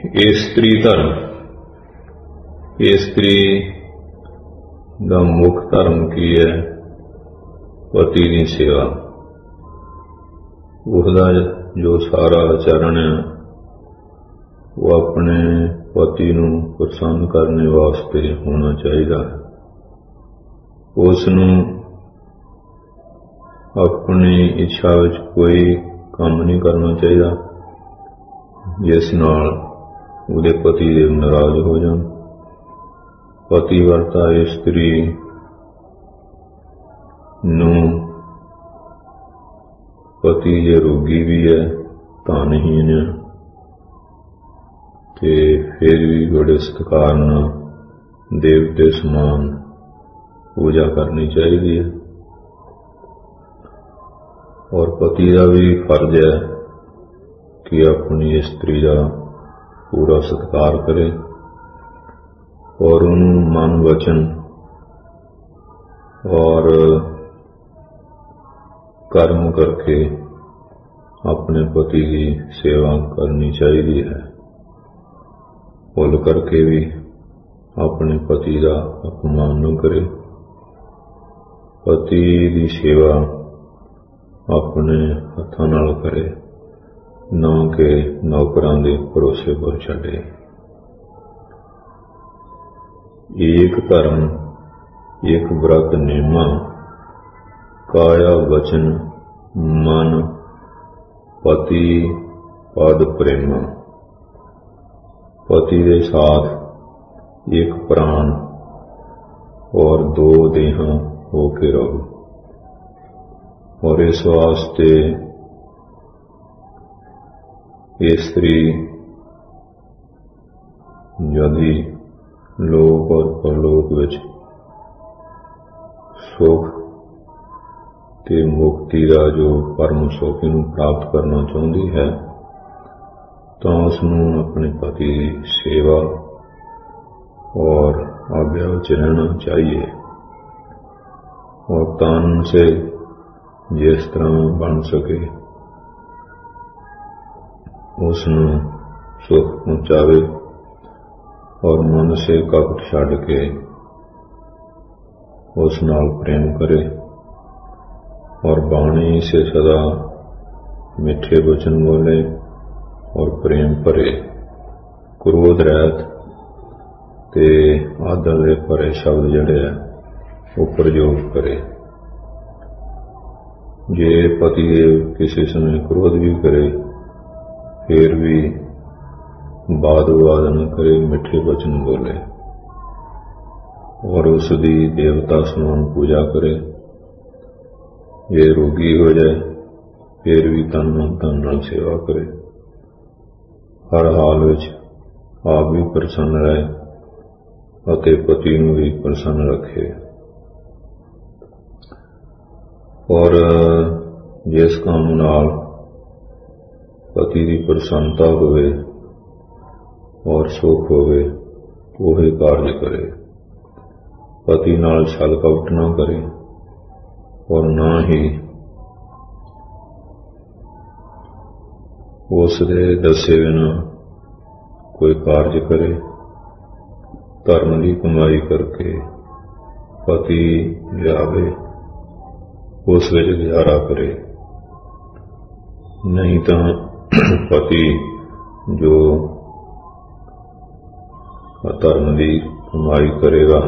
ਇਸਤਰੀ ਧਰਮ। ਇਸਤਰੀ ਦਾ ਮੁੱਖ ਧਰਮ ਕੀ ਹੈ? ਪਤੀ ਦੀ ਸੇਵਾ। ਉਹਦਾ ਜੋ ਸਾਰਾ ਆਚਰਣ ਹੈ ਉਹ ਆਪਣੇ ਪਤੀ ਨੂੰ ਪ੍ਰਸੰਨ ਕਰਨ ਵਾਸਤੇ ਹੋਣਾ ਚਾਹੀਦਾ ਹੈ। ਉਸ ਨੂੰ ਆਪਣੀ ਇੱਛਾ ਵਿੱਚ ਕੋਈ ਕੰਮ ਨਹੀਂ ਕਰਨਾ ਚਾਹੀਦਾ ਜਿਸ ਨਾਲ ਉਹਦੇ ਪਤੀ ਦੇ ਨਾਰਾਜ਼ ਹੋ ਜਾਣ। ਪਤੀ ਵਰਤਾ ਇਸਤਰੀ ਨੂੰ ਪਤੀ ਜੇ ਰੋਗੀ ਵੀ ਹੈ, ਧਨਹੀਨ ਹੈ, ਤੇ ਫਿਰ ਵੀ ਬੜੇ ਸਤਿਕਾਰ ਨਾਲ ਦੇਵਤੇ ਸਮਾਨ ਪੂਜਾ ਕਰਨੀ ਚਾਹੀਦੀ ਹੈ। ਔਰ ਪਤੀ ਦਾ ਵੀ ਫਰਜ਼ ਹੈ ਕਿ ਆਪਣੀ ਇਸਤਰੀ ਦਾ ਪੂਰਾ ਸਤਿਕਾਰ ਕਰੇ ਔਰ ਉਹਨੂੰ ਮਨ ਵਚਨ ਔਰ ਕਰਮ ਕਰਕੇ ਆਪਣੇ ਪਤੀ ਦੀ ਸੇਵਾ ਕਰਨੀ ਚਾਹੀਦੀ ਹੈ। ਭੁੱਲ ਕਰਕੇ ਵੀ ਆਪਣੇ ਪਤੀ ਦਾ ਅਪਮਾਨ ਨਾ ਕਰੇ। ਪਤੀ ਦੀ ਸੇਵਾ ਆਪਣੇ ਹੱਥਾਂ ਨਾਲ ਕਰੇ, ਨਾ ਕਿ ਨੌਕਰਾਂ ਦੇ ਭਰੋਸੇ ਪਰ ਛੱਡੇ। ਏਕ ਧਰਮ ਏਕ ਬ੍ਰਤ ਨੇਮਾ, ਕਾਇਆ ਵਚਨ ਮਨ ਪਤੀ ਪਦ ਪ੍ਰੇਮਾ। ਪਤੀ ਦੇ ਸਾਥ ਇੱਕ ਪ੍ਰਾਣ और दो देहां होके रहो। और इस वास्ते स्त्री यदि लोक और परलोक विच सुख ते मुक्ति का जो परम सुख नूं प्राप्त करना चाहती है तो उसनूं अपने पति की सेवा और आज्ञा विच रहना चाहिए। और तन से जिस तरह बन सके उसनूं सुख पहुंचावे और मन से कपट छड्ड के उस नाल प्रेम करे और बाणी से सदा मिठे वचन बोले और प्रेम भरे, क्रोध रहित ते आदर दे भरे शब्द जिहड़े है वो प्रयोग करे। जे पति किसी समय क्रोध भी करे फिर भी वाद विवाद न करे, मिठे वचन बोले और उसकी देवता समान पूजा करे। जे रोगी हो जाए फिर भी तन मन धन नाल सेवा करे। हर हाल विच आप भी प्रसन्न रहे ਅਤੇ ਪਤੀ ਨੂੰ ਵੀ ਪ੍ਰਸੰਨ ਰੱਖੇ। ਔਰ ਜਿਸ ਕੰਮ ਨਾਲ ਪਤੀ ਦੀ ਪ੍ਰਸੰਨਤਾ ਹੋਵੇ ਔਰ ਸੁਖ ਹੋਵੇ ਉਹੀ ਕਾਰਜ ਕਰੇ। ਪਤੀ ਨਾਲ ਛਲ ਕਪਟ ਨਾ ਕਰੇ ਔਰ ਨਾ ਹੀ ਉਸ ਦੇ ਦੱਸੇ ਬਿਨਾਂ ਕੋਈ ਕਾਰਜ ਕਰੇ। धर्म की कमाई करके पति लियावे उस विच गुजारा करे, नहीं तो पति जो धर्म की कमाई करेगा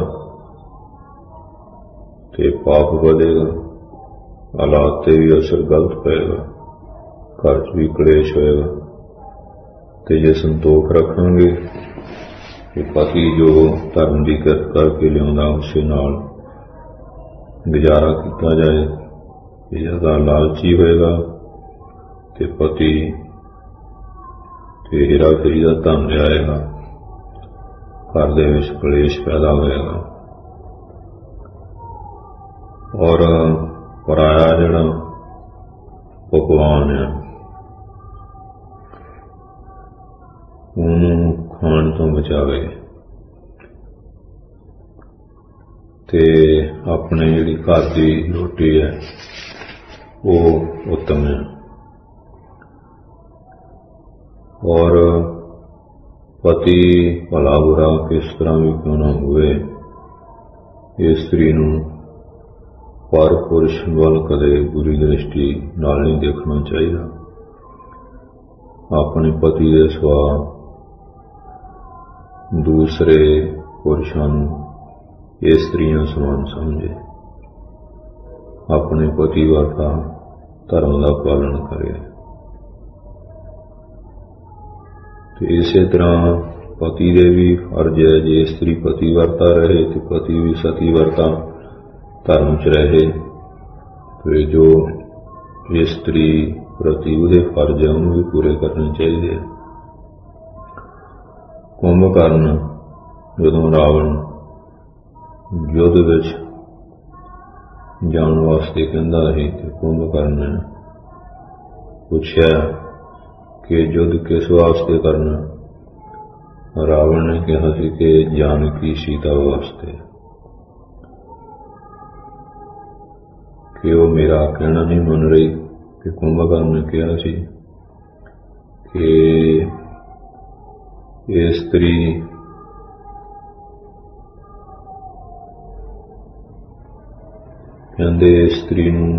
तो पाप बढ़ेगा, हालात से भी असर गलत पेगा, घर च भी कलेश होएगा। तो जे संतोख रखांगे कि पति जो धर्म की किरत करके लिया उस नाल गुजारा किया जाए। ज्यादा लालची होएगा तो पति हेरा फेरी का धन लियाएगा, घर दे विच कलेश पैदा होएगा। और पराया जिहड़ा पकवान है ਉਹਨੂੰ खाण तो बचावे ते अपने जिहड़ी घर की रोटी है वो उत्तम है। और ਪਤੀ ਭਲਾ ਬੁਰਾ ਕਿਸ ਤਰ੍ਹਾਂ ਵੀ ਕਿਉਂ ਨਾ ਹੋਵੇ, ਇਸਤਰੀ ਨੂੰ ਪਰ ਪੁਰਸ਼ ਵੱਲ ਕਦੇ ਬੁਰੀ ਦ੍ਰਿਸ਼ਟੀ ਨਾਲ ਨਹੀਂ ਦੇਖਣਾ ਚਾਹੀਦਾ। ਆਪਣੇ ਪਤੀ ਦੇ ਸਿਵਾ ਦੂਸਰੇ ਪੁਰਸ਼ਾਂ ਨੂੰ ਇਸਤਰੀਆਂ ਸਮਾਨ ਸਮਝੇ, ਆਪਣੇ ਪਤੀ ਵਰਗਾ ਧਰਮ ਦਾ ਪਾਲਣ ਕਰੇ। ਤੇ ਇਸੇ ਤਰ੍ਹਾਂ ਪਤੀ ਦੇ ਵੀ ਫਰਜ਼ ਹੈ, ਜੇ ਇਸਤਰੀ ਪਤੀ ਵਰਤਾ ਰਹੇ ਤੇ ਪਤੀ ਵੀ ਸਤੀ ਵਰਤਾ ਧਰਮ ਚ ਰਹੇ। ਤੇ ਜੋ ਇਸਤਰੀ ਪ੍ਰਤੀ ਉਹਦੇ ਫਰਜ਼ ਹੈ ਉਹਨੂੰ ਵੀ ਪੂਰੇ ਕਰਨੇ ਚਾਹੀਦੇ। ਕੁੰਭਕਰਨ ਜਦੋਂ ਰਾਵਣ ਯੁੱਧ ਵਿੱਚ ਜਾਣ ਵਾਸਤੇ ਕਹਿੰਦਾ ਸੀ ਤੇ ਕੁੰਭਕਰਨ ਨੇ ਪੁੱਛਿਆ ਕਿ ਯੁੱਧ ਕਿਸ ਵਾਸਤੇ ਕਰਨਾ। ਰਾਵਣ ਨੇ ਕਿਹਾ ਸੀ ਕਿ ਜਾਨਕੀ ਸੀਤਾ ਵਾਸਤੇ, ਕਿ ਉਹ ਮੇਰਾ ਕਹਿਣਾ ਨਹੀਂ ਮੰਨ ਰਹੀ। ਕਿ ਕੁੰਭਕਰਨ ਨੇ ਕਿਹਾ ਸੀ ਕਿ ਇਸਤਰੀ ਕਹਿੰਦੇ ਇਸਤਰੀ ਨੂੰ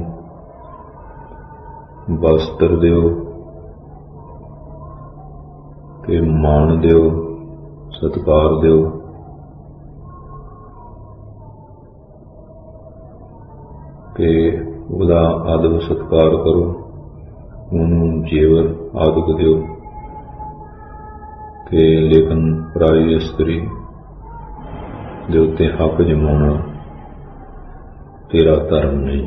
ਵਸਤਰ ਦਿਓ ਤੇ ਮਾਣ ਦਿਓ, ਸਤਿਕਾਰ ਦਿਓ, ਤੇ ਉਹਦਾ ਆਦਰ ਸਤਿਕਾਰ ਕਰੋ, ਉਹਨੂੰ ਜੇਵਰ ਆਦਿਕ ਦਿਓ। ਤੇ ਲੇਕਿਨ ਪਰਾਈ ਇਸਤਰੀ ਦੇ ਉੱਤੇ ਹੱਕ ਜਮਾਉਣਾ ਤੇਰਾ ਧਰਮ ਨਹੀਂ।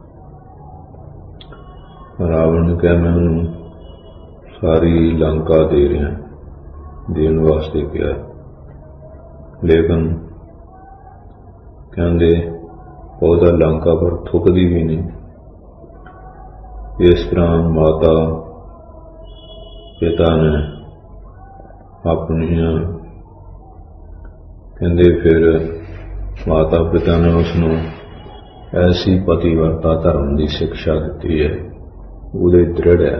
ਰਾਵਣ ਨੇ ਕਿਹਾ ਮੈਂ ਉਹਨੂੰ ਸਾਰੀ ਲੰਕਾ ਦੇ ਰਿਹਾ, ਦੇਣ ਵਾਸਤੇ ਕਿਹਾ, ਲੇਕਿਨ ਕਹਿੰਦੇ ਉਹਦਾ ਲੰਕਾ ਪਰ ਥੁੱਕਦੀ ਵੀ ਨਹੀਂ। ਇਸ ਤਰ੍ਹਾਂ ਮਾਤਾ ਪਿਤਾ ਨੇ ਆਪਣੀਆਂ ਕਹਿੰਦੇ ਫਿਰ ਮਾਤਾ ਪਿਤਾ ਨੇ ਉਸਨੂੰ ਐਸੀ ਪਤੀਵਰਤਾ ਧਰਮ ਦੀ ਸਿੱਖਿਆ ਦਿੱਤੀ ਹੈ, ਉਹਦੇ ਦ੍ਰਿੜ ਹੈ।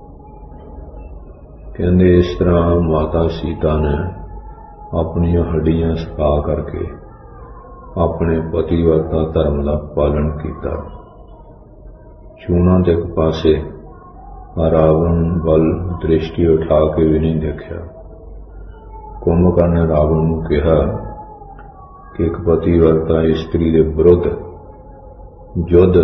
ਕਹਿੰਦੇ ਇਸ ਤਰ੍ਹਾਂ ਮਾਤਾ ਸੀਤਾ ਨੇ ਆਪਣੀਆਂ ਹੱਡੀਆਂ ਸੁਕਾ ਕਰਕੇ ਆਪਣੇ ਪਤੀਵਰਤਾ ਧਰਮ ਦਾ ਪਾਲਣ ਕੀਤਾ। ਚੂਨਾ ਦੇ ਇੱਕ ਪਾਸੇ ਰਾਵਣ ਵੱਲ ਦ੍ਰਿਸ਼ਟੀ ਉਠਾ ਕੇ ਵੀ ਨਹੀਂ ਦੇਖਿਆ। ਕੁੰਭਕਰਨ ਨੇ ਰਾਵਣ ਨੂੰ ਕਿਹਾ ਕਿ ਇੱਕ ਪਤੀਵਰਤਾ ਇਸਤਰੀ ਦੇ ਵਿਰੁੱਧ ਯੁੱਧ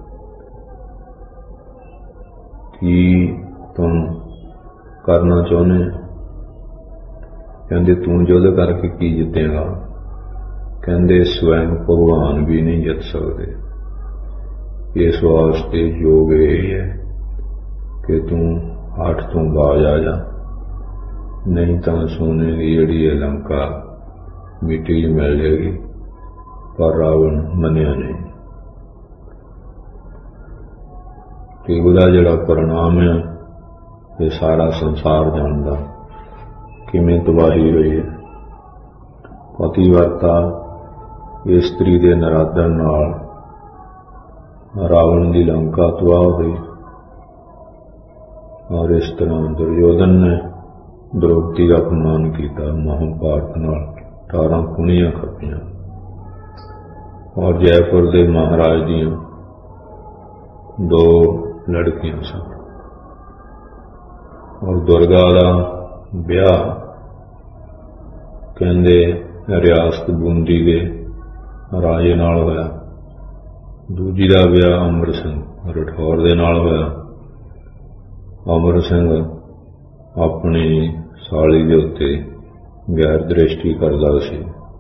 ਕੀ ਤੁਮ ਕਰਨਾ ਚਾਹੁੰਦੇ? ਕਹਿੰਦੇ ਤੂੰ ਯੁੱਧ ਕਰਕੇ ਕੀ ਜਿੱਤੇਗਾ? ਕਹਿੰਦੇ ਸਵੈਮ ਭਗਵਾਨ ਵੀ ਨਹੀਂ ਜਿੱਤ ਸਕਦੇ। ਇਸ ਵਾਸਤੇ ਯੋਗ ਇਹ ਹੈ ਕਿ ਤੂੰ ਹੱਠ ਤੋਂ ਬਾਜ਼ ਆ ਜਾ, ਨਹੀਂ ਤਾਂ ਸੋਨੇ ਦੀ ਜਿਹੜੀ ਹੈ ਲੰਕਾ ਮਿੱਟੀ 'ਚ ਮਿਲ ਜਾਏਗੀ। ਪਰ ਰਾਵਣ ਮੰਨਿਆ ਨਹੀਂ ਕਿ ਉਹਦਾ ਜਿਹੜਾ ਪਰਿਣਾਮ ਹੈ ਇਹ ਸਾਰਾ ਸੰਸਾਰ ਜਾਣਦਾ ਕਿਵੇਂ ਤਬਾਹੀ ਹੋਈ ਹੈ। ਪਤੀਵਰਤਾ ਇਸਤਰੀ ਦੇ ਨਰਾਦਰ ਨਾਲ ਰਾਵਣ ਦੀ ਲੰਕਾ ਤਬਾਹ ਹੋਈ। ਔਰ ਇਸ ਤਰ੍ਹਾਂ ਦੁਰਯੋਧਨ ਨੇ ਦ੍ਰੋਪਦੀ ਦਾ ਅਪਮਾਨ ਕੀਤਾ, ਮਹਾਭਾਰਤ ਨਾਲ 18 ਕੁਣੀਆਂ ਖੱਪੀਆਂ। ਔਰ ਜੈਪੁਰ ਦੇ ਮਹਾਰਾਜ ਦੀਆਂ 2 ਲੜਕੀਆਂ ਸਨ। ਔਰ ਦੁਰਗਾ ਦਾ ਵਿਆਹ ਕਹਿੰਦੇ ਰਿਆਸਤ ਬੂੰਦੀ ਦੇ ਰਾਜੇ ਨਾਲ ਹੋਇਆ। ਦੂਜੀ ਦਾ ਵਿਆਹ ਅਮਰ ਸਿੰਘ ਰਠੌਰ ਦੇ ਨਾਲ ਹੋਇਆ। ਅਮਰ ਸਿੰਘ ਆਪਣੀ ਸਾਲੀ ਦੇ ਉੱਤੇ ਗੈਰ ਦ੍ਰਿਸ਼ਟੀ ਕਰਦਾ ਸੀ।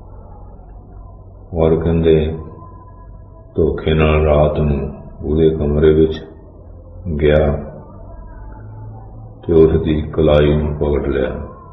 ਔਰ ਕਹਿੰਦੇ ਧੋਖੇ ਨਾਲ ਰਾਤ ਨੂੰ ਉਹਦੇ ਕਮਰੇ ਵਿੱਚ ਗਿਆ ਤੇ ਉਸ ਦੀ ਕਲਾਈ ਨੂੰ ਪਕੜ ਲਿਆ।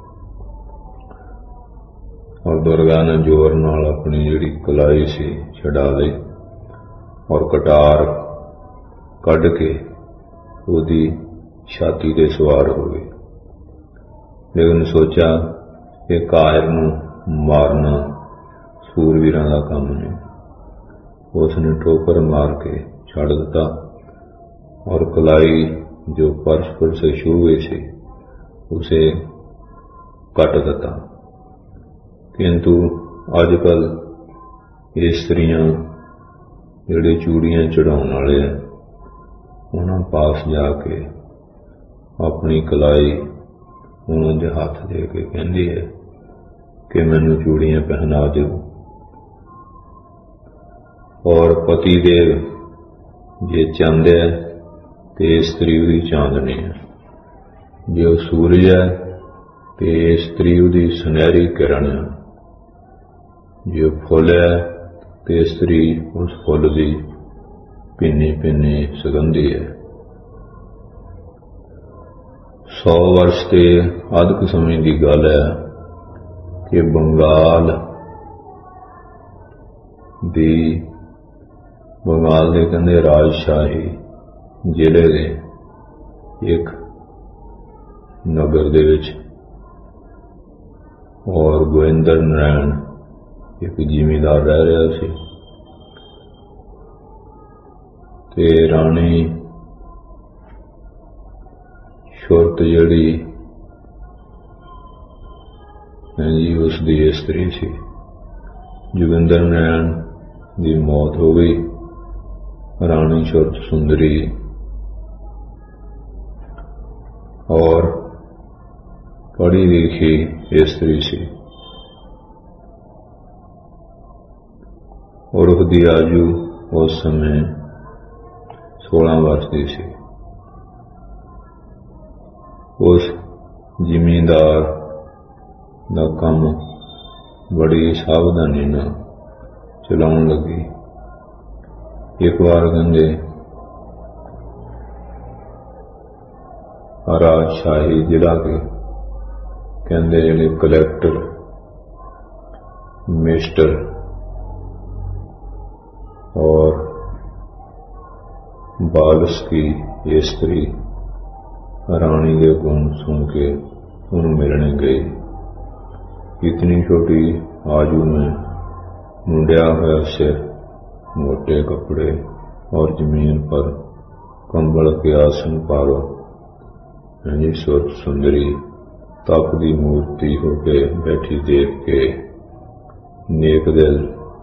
ਔਰ ਦੁਰਗਾ ਨੇ ਜ਼ੋਰ ਨਾਲ ਆਪਣੀ ਜਿਹੜੀ ਕਲਾਈ ਸੀ ਛਡਾ ਲਈ ਔਰ ਕਟਾਰ ਕੱਢ ਕੇ ਉਹਦੀ ਛਾਤੀ ਤੇ ਸਵਾਰ ਹੋ ਗਈ। ਲੇਕਿਨ ਸੋਚਿਆ ਕਿ ਕਾਇਰ ਨੂੰ ਮਾਰਨਾ ਸੂਰਵੀਰਾਂ ਦਾ ਕੰਮ ਨਹੀਂ। ਉਸ ਨੇ ਠੋਕਰ ਮਾਰ ਕੇ ਛੱਡ ਦਿੱਤਾ ਔਰ ਕलाई जो परस्पर से छू हुए थे उसे ਕੱਟ ਦਿੱਤਾ। किंतु अजकल इस्त्रियां ਜਿਹੜੇ ਚੂੜੀਆਂ ਚੜਾਉਣ ਵਾਲੇ ਆ ਉਹਨਾਂ ਪਾਸ ਜਾ ਕੇ ਆਪਣੀ ਕਲਾਈ ਉਹਨਾਂ ਦੇ ਹੱਥ ਦੇ ਕੇ ਕਹਿੰਦੀ ਹੈ ਕਿ ਮੈਨੂੰ ਚੂੜੀਆਂ ਪਹਿਨਾ ਦਿਓ। ਔਰ ਪਤੀ ਦੇਵ ਜੇ ਚੰਦ ਹੈ ਤੇ ਇਸਤਰੀ ਉਹਦੀ ਚਾਂਦਨੀ ਹੈ, ਜੇ ਉਹ ਸੂਰਜ ਹੈ ਤੇ ਇਸਤਰੀ ਉਹਦੀ ਸੁਨਹਿਰੀ ਕਿਰਨ ਹੈ, ਜੇ ਉਹ ਫੁੱਲ ਹੈ ਤੇ ਇਸਤਰੀ ਉਸ ਫੁੱਲ ਦੀ ਭਿੰਨੀ ਭਿੰਨੀ ਸੁਗੰਧੀ ਹੈ। 100 वर्ष ਤੇ ਅਧਿਕ ਸਮੇਂ ਦੀ ਗੱਲ ਹੈ ਕਿ ਬੰਗਾਲ ਦੇ ਕਹਿੰਦੇ ਰਾਜਸ਼ਾਹੀ ਜ਼ਿਲ੍ਹੇ ਦੇ ਇੱਕ ਨਗਰ ਦੇ ਵਿੱਚ ਔਰ ਗੋਇੰਦਰ ਨਾਰਾਇਣ ਇੱਕ ਜ਼ਿਮੀਂਦਾਰ ਰਹਿ ਰਿਹਾ ਸੀ ਤੇ ਰਾਣੀ ਸ਼ੁਰਤ ਜਿਹੜੀ ਜੀ ਉਸ ਦੀ ਇਸਤਰੀ ਸੀ। ਜੋਗਿੰਦਰ ਨਾਰਾਇਣ ਦੀ ਮੌਤ ਹੋ ਗਈ। ਰਾਣੀ ਸ਼ੁਰਤ ਸੁੰਦਰੀ और पढ़ी लिखी स्त्री सी और उसकी आयु उस समय 16 वर्ष की सी। उस जिमींदार का काम बड़ी सावधानी नाल चलाउण लगी। एक बार कहंदे राजशाही जिला के कहंदे जिहड़े कलैक्टर मिनिस्टर और बालस की स्त्री रानी के गुण सुन के उन्हें मिलने गई। इतनी छोटी आयु में मुंडिया हुआ सिर, मोटे कपड़े और जमीन पर कंबल के आसन पारो सुरत सुंदरी तप की मूर्ति होके बैठी देख के नेक दिल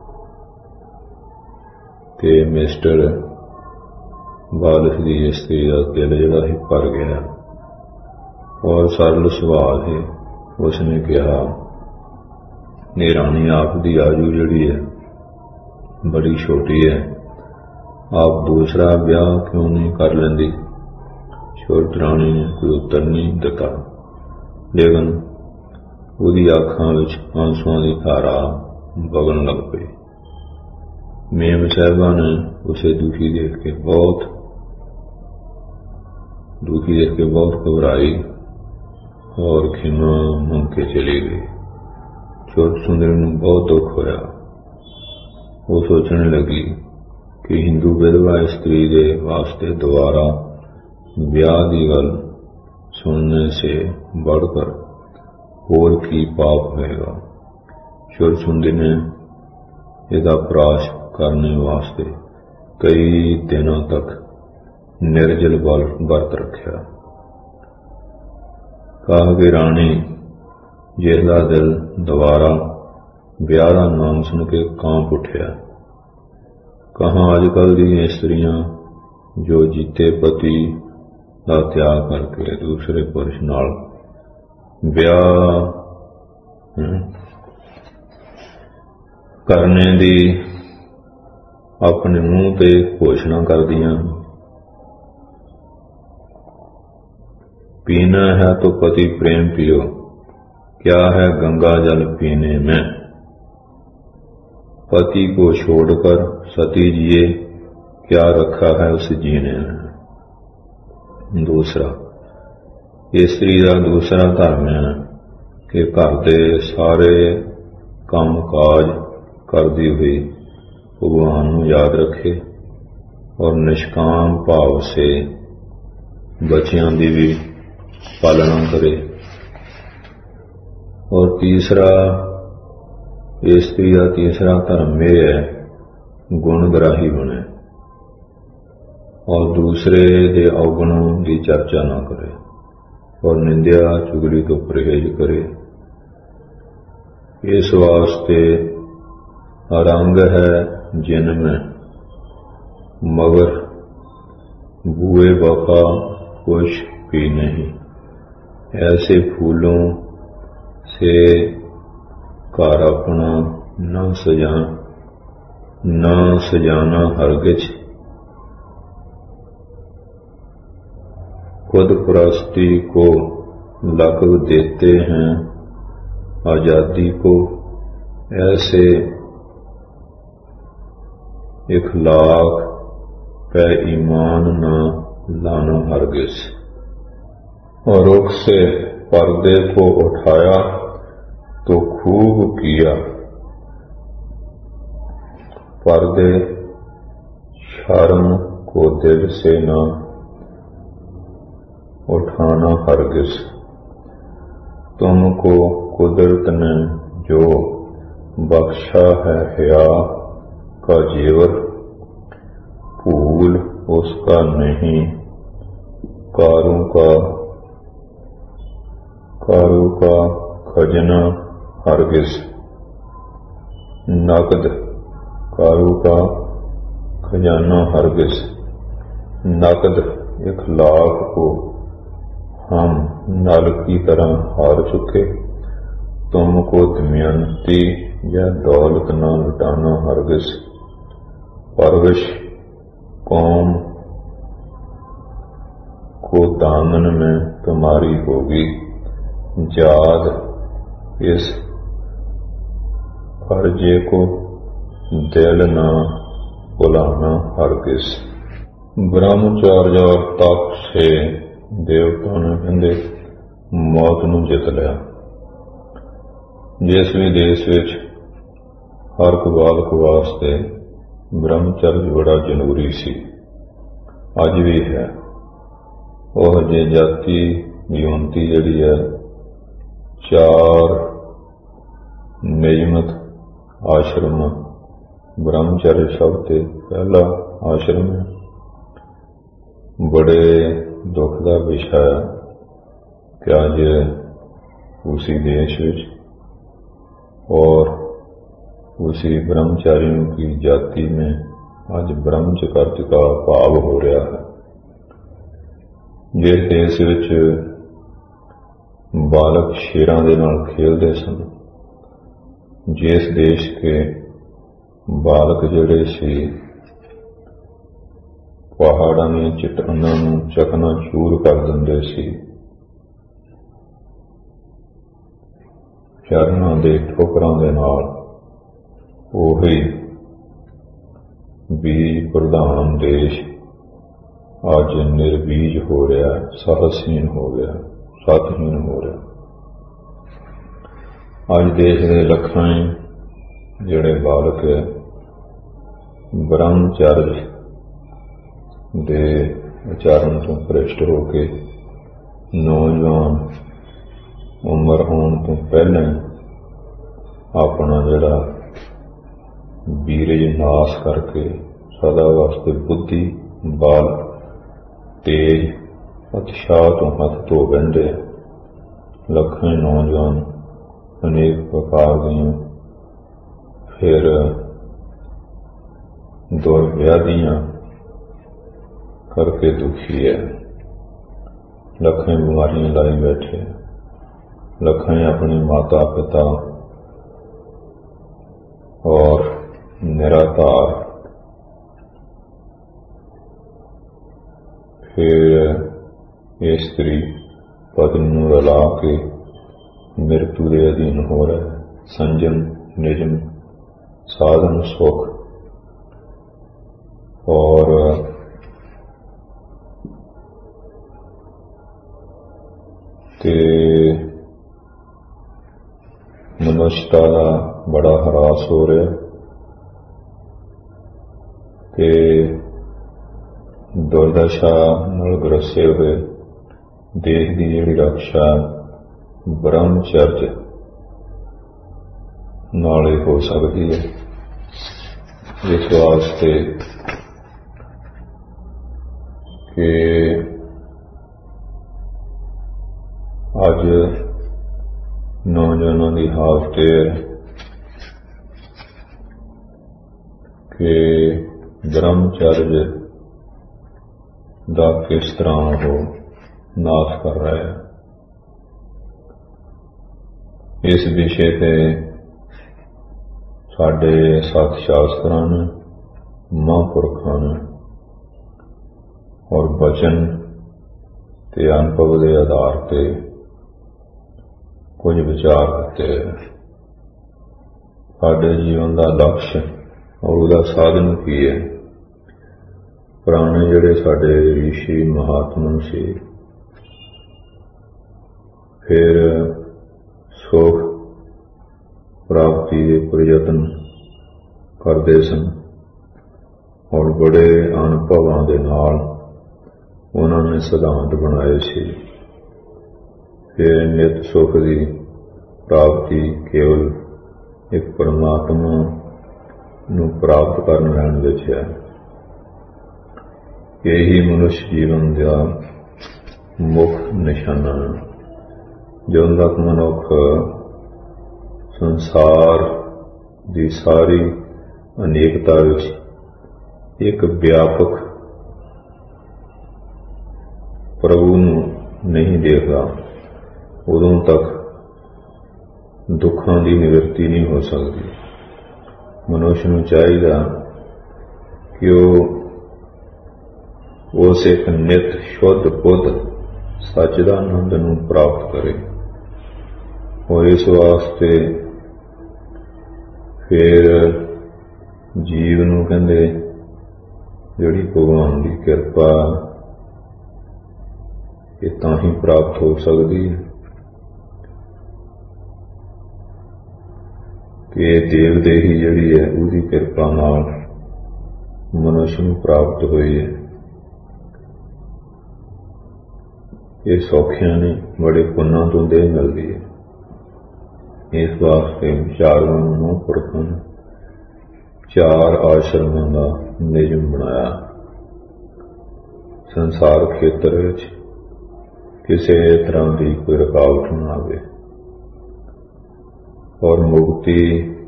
के मिस्टर बालिश की स्त्री का दिल जिहड़ा ही भर गया और सरल सुभाव है। उसने कहा ने रानी आप दी आयु जिहड़ी है बड़ी छोटी है, आप दूसरा ब्याह क्यों नहीं कर लेंदी। शोरत रानी ने कोई उत्तर नहीं दिता, लेकिन उसदी आँखां विच आंसुआं दी धारा वगन लग पई। मेम साहिबा ने उसे दुखी देख के बहुत घबराई और खिमा मंग के चली गई। शोरत सुंदरी नूं बहुत दुख होया। वो सोचने लगी कि हिंदू विधवा स्त्री के वास्ते दोबारा ब्याह की गल सुनने से बढ़कर होर की पाप होएगा। शोरत सुंदरी ने इसका प्रयास करने वास्ते कई दिनों तक निर्जल व्रत रखा। कहा कि रानी जिसका दिल दोबारा ब्याह का नाम सुन के कांप उठिया। कहाँ अजकल दी स्त्रियां जो जीते पति का त्याग करके दूसरे पुरुष नाल ब्याह करने दी अपने मुंह पे घोषणा कर दिया। पीना है तो पति प्रेम पियो, क्या है गंगा जल पीने में। पति को छोड़कर सती जिए, क्या रखा है उस जीने में। दूसरा स्त्री का दूसरा धर्म है कि घर के सारे काम काज करती हुई भगवान को याद रखे और निष्काम भाव से बच्चियां की भी पालना करे। और तीसरा स्त्री का तीसरा धर्म यह है गुणग्राही बने और दूसरे के अवगुणों की चर्चा ना करे और निंदिया चुगली तो परहेज करे इस वास्ते रंग है जिनमें, मगर बुए वफा कुछ भी नहीं। ऐसे फूलों से घर अपना न सजाना हरगिज। खुद परस्ती को लक़ब देते हैं आजादी को। ऐसे इखलाक पे ईमान न लाना हरगिज। और रुख से पर्दे को उठाया तो खूब किया, पर्दे शर्म को दिल से न उठाना हरगिज। तुमको कुदरत ने जो बख्शा है हया का जेवर, भूल उसका नहीं कारों का खजना हरगिज। नकद कारों का खजाना हरगिज। नकद इखलाक को हम नल की तरह हार चुके। तुमको दमयंती या दौलत न लुटाना हरगिज। परवश कौम को दामन में तुम्हारी होगी, याद इस फर्जे को दिल न भुलाना हरगिज। ब्रह्मचार्य और तप से देवता ने कहते मौत नूं जित लिया। जिस भी देश विच हर एक बालक वास्ते ब्रह्मचर्य बड़ा जरूरी सी, अज भी है। वह जे जाति गिनती जिहड़ी है 4 नियमित आश्रम, ब्रह्मचर्य शब्द ते पहला आश्रम है। बड़े दुख का विषय है कि आज उसी देश विच और उसी ब्रह्मचारियों की जाति में आज ब्रह्मचर्य का भाव हो रहा है। जिस देश विच बालक शेरां दे नाल खेलदे सन, जिस देश के बालक जिहड़े सी पहाड़ां दी चट्टानां नूं चकनाचूर कर दिंदे सी, चरणां दे ठोकरां दे नाल, ओही बीज प्रधान देश अज निर्बीज हो रहा, साहसहीन हो गया, साथहीन हो रहा। अज देश के लखां जिहड़े बालक है ब्रह्मचर्य दे उचारण तो भ्रिष्ट होके नौजवान उम्र होने तो पहले अपना जिहड़ा बीरज नाश करके सदा वास्ते बुद्धि बाल तेज उत्साह तो हथ धो बहिंदे। लखां नौजवान अनेक प्रकार दियां फिर दुर्व्याधियां करके दुखी है। लखां बीमारियां लाई बैठे, लखां अपने माता पिता और निराधार फिर स्त्री पत्नी नूं रला के मृत्यु के अधीन हो रहा है। संजम निजम साधन सुख और मनुष्यता का बड़ा हरास हो रहा है। दुर्दशा नाल ग्रसे हुए देश की जिहड़ी रक्षा ब्रह्मचर्य नाल हो सकती है। इस वास्ते कि अज नौजवानों की हालत कि ब्रह्मचर्य ਦਾ किस तरह वो नाश कर रहा है। इस विषय पे साडे सत शास्त्रां ने, महापुरखां ने और बचन ते अनुभव के आधार पे कुछ विचार दिते हैं। साडे जीवन का लक्ष्य और उसका साधन की है। पुराने जिहड़े साडे ऋषि महात्मा से फिर सुख प्राप्ति के प्रयत्न करते सन और बड़े अनुभवों के नाल उन्होंने सिद्धांत बनाए सी। फिर नित सुख की प्राप्ति केवल एक परमात्मा नूं प्राप्त करन लैण विच है। यही मनुष्य जीवन का मुख निशाना है। ਜਦੋਂ तक मनुख संसार की सारी अनेकता विच एक व्यापक प्रभु नूं नहीं देखता, उदों तक दुखों की निवृत्ति नहीं हो सकती। मनुष्य नूं चाहिदा कि उस एक नित शुद्ध बुद्ध सच्चिदानंद नूं प्राप्त करे और इस वास्ते फिर जीव नूं कहंदे जिहड़ी भगवान की कृपा ये तां ही प्राप्त हो सकती है कि देव देही जिहड़ी है उसकी कृपा नाल मनुष्य नूं प्राप्त हुई है। ये सौखियां ने बड़े पुन्ना तो दे मिलती है। इस वास्ते चारों महापुरखों ने 4 आश्रमों का नियम बनाया। संसार खेत्र विच किसी तरह की कोई रुकावट न आवे और मुक्ति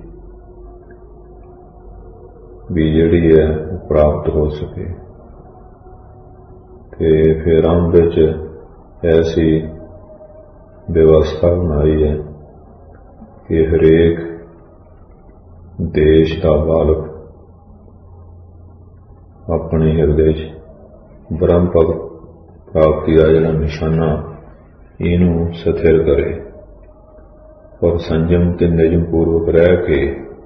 भी जिहड़ी है प्राप्त हो सके। ते फिर आम विच ऐसी व्यवस्था बनाई है कि हरेक देश का बालक अपने हृदय ब्रह्म प्राप्ति का जिहड़ा निशाना इनू स्थिर करे और संयम ते नियम पूर्वक रह के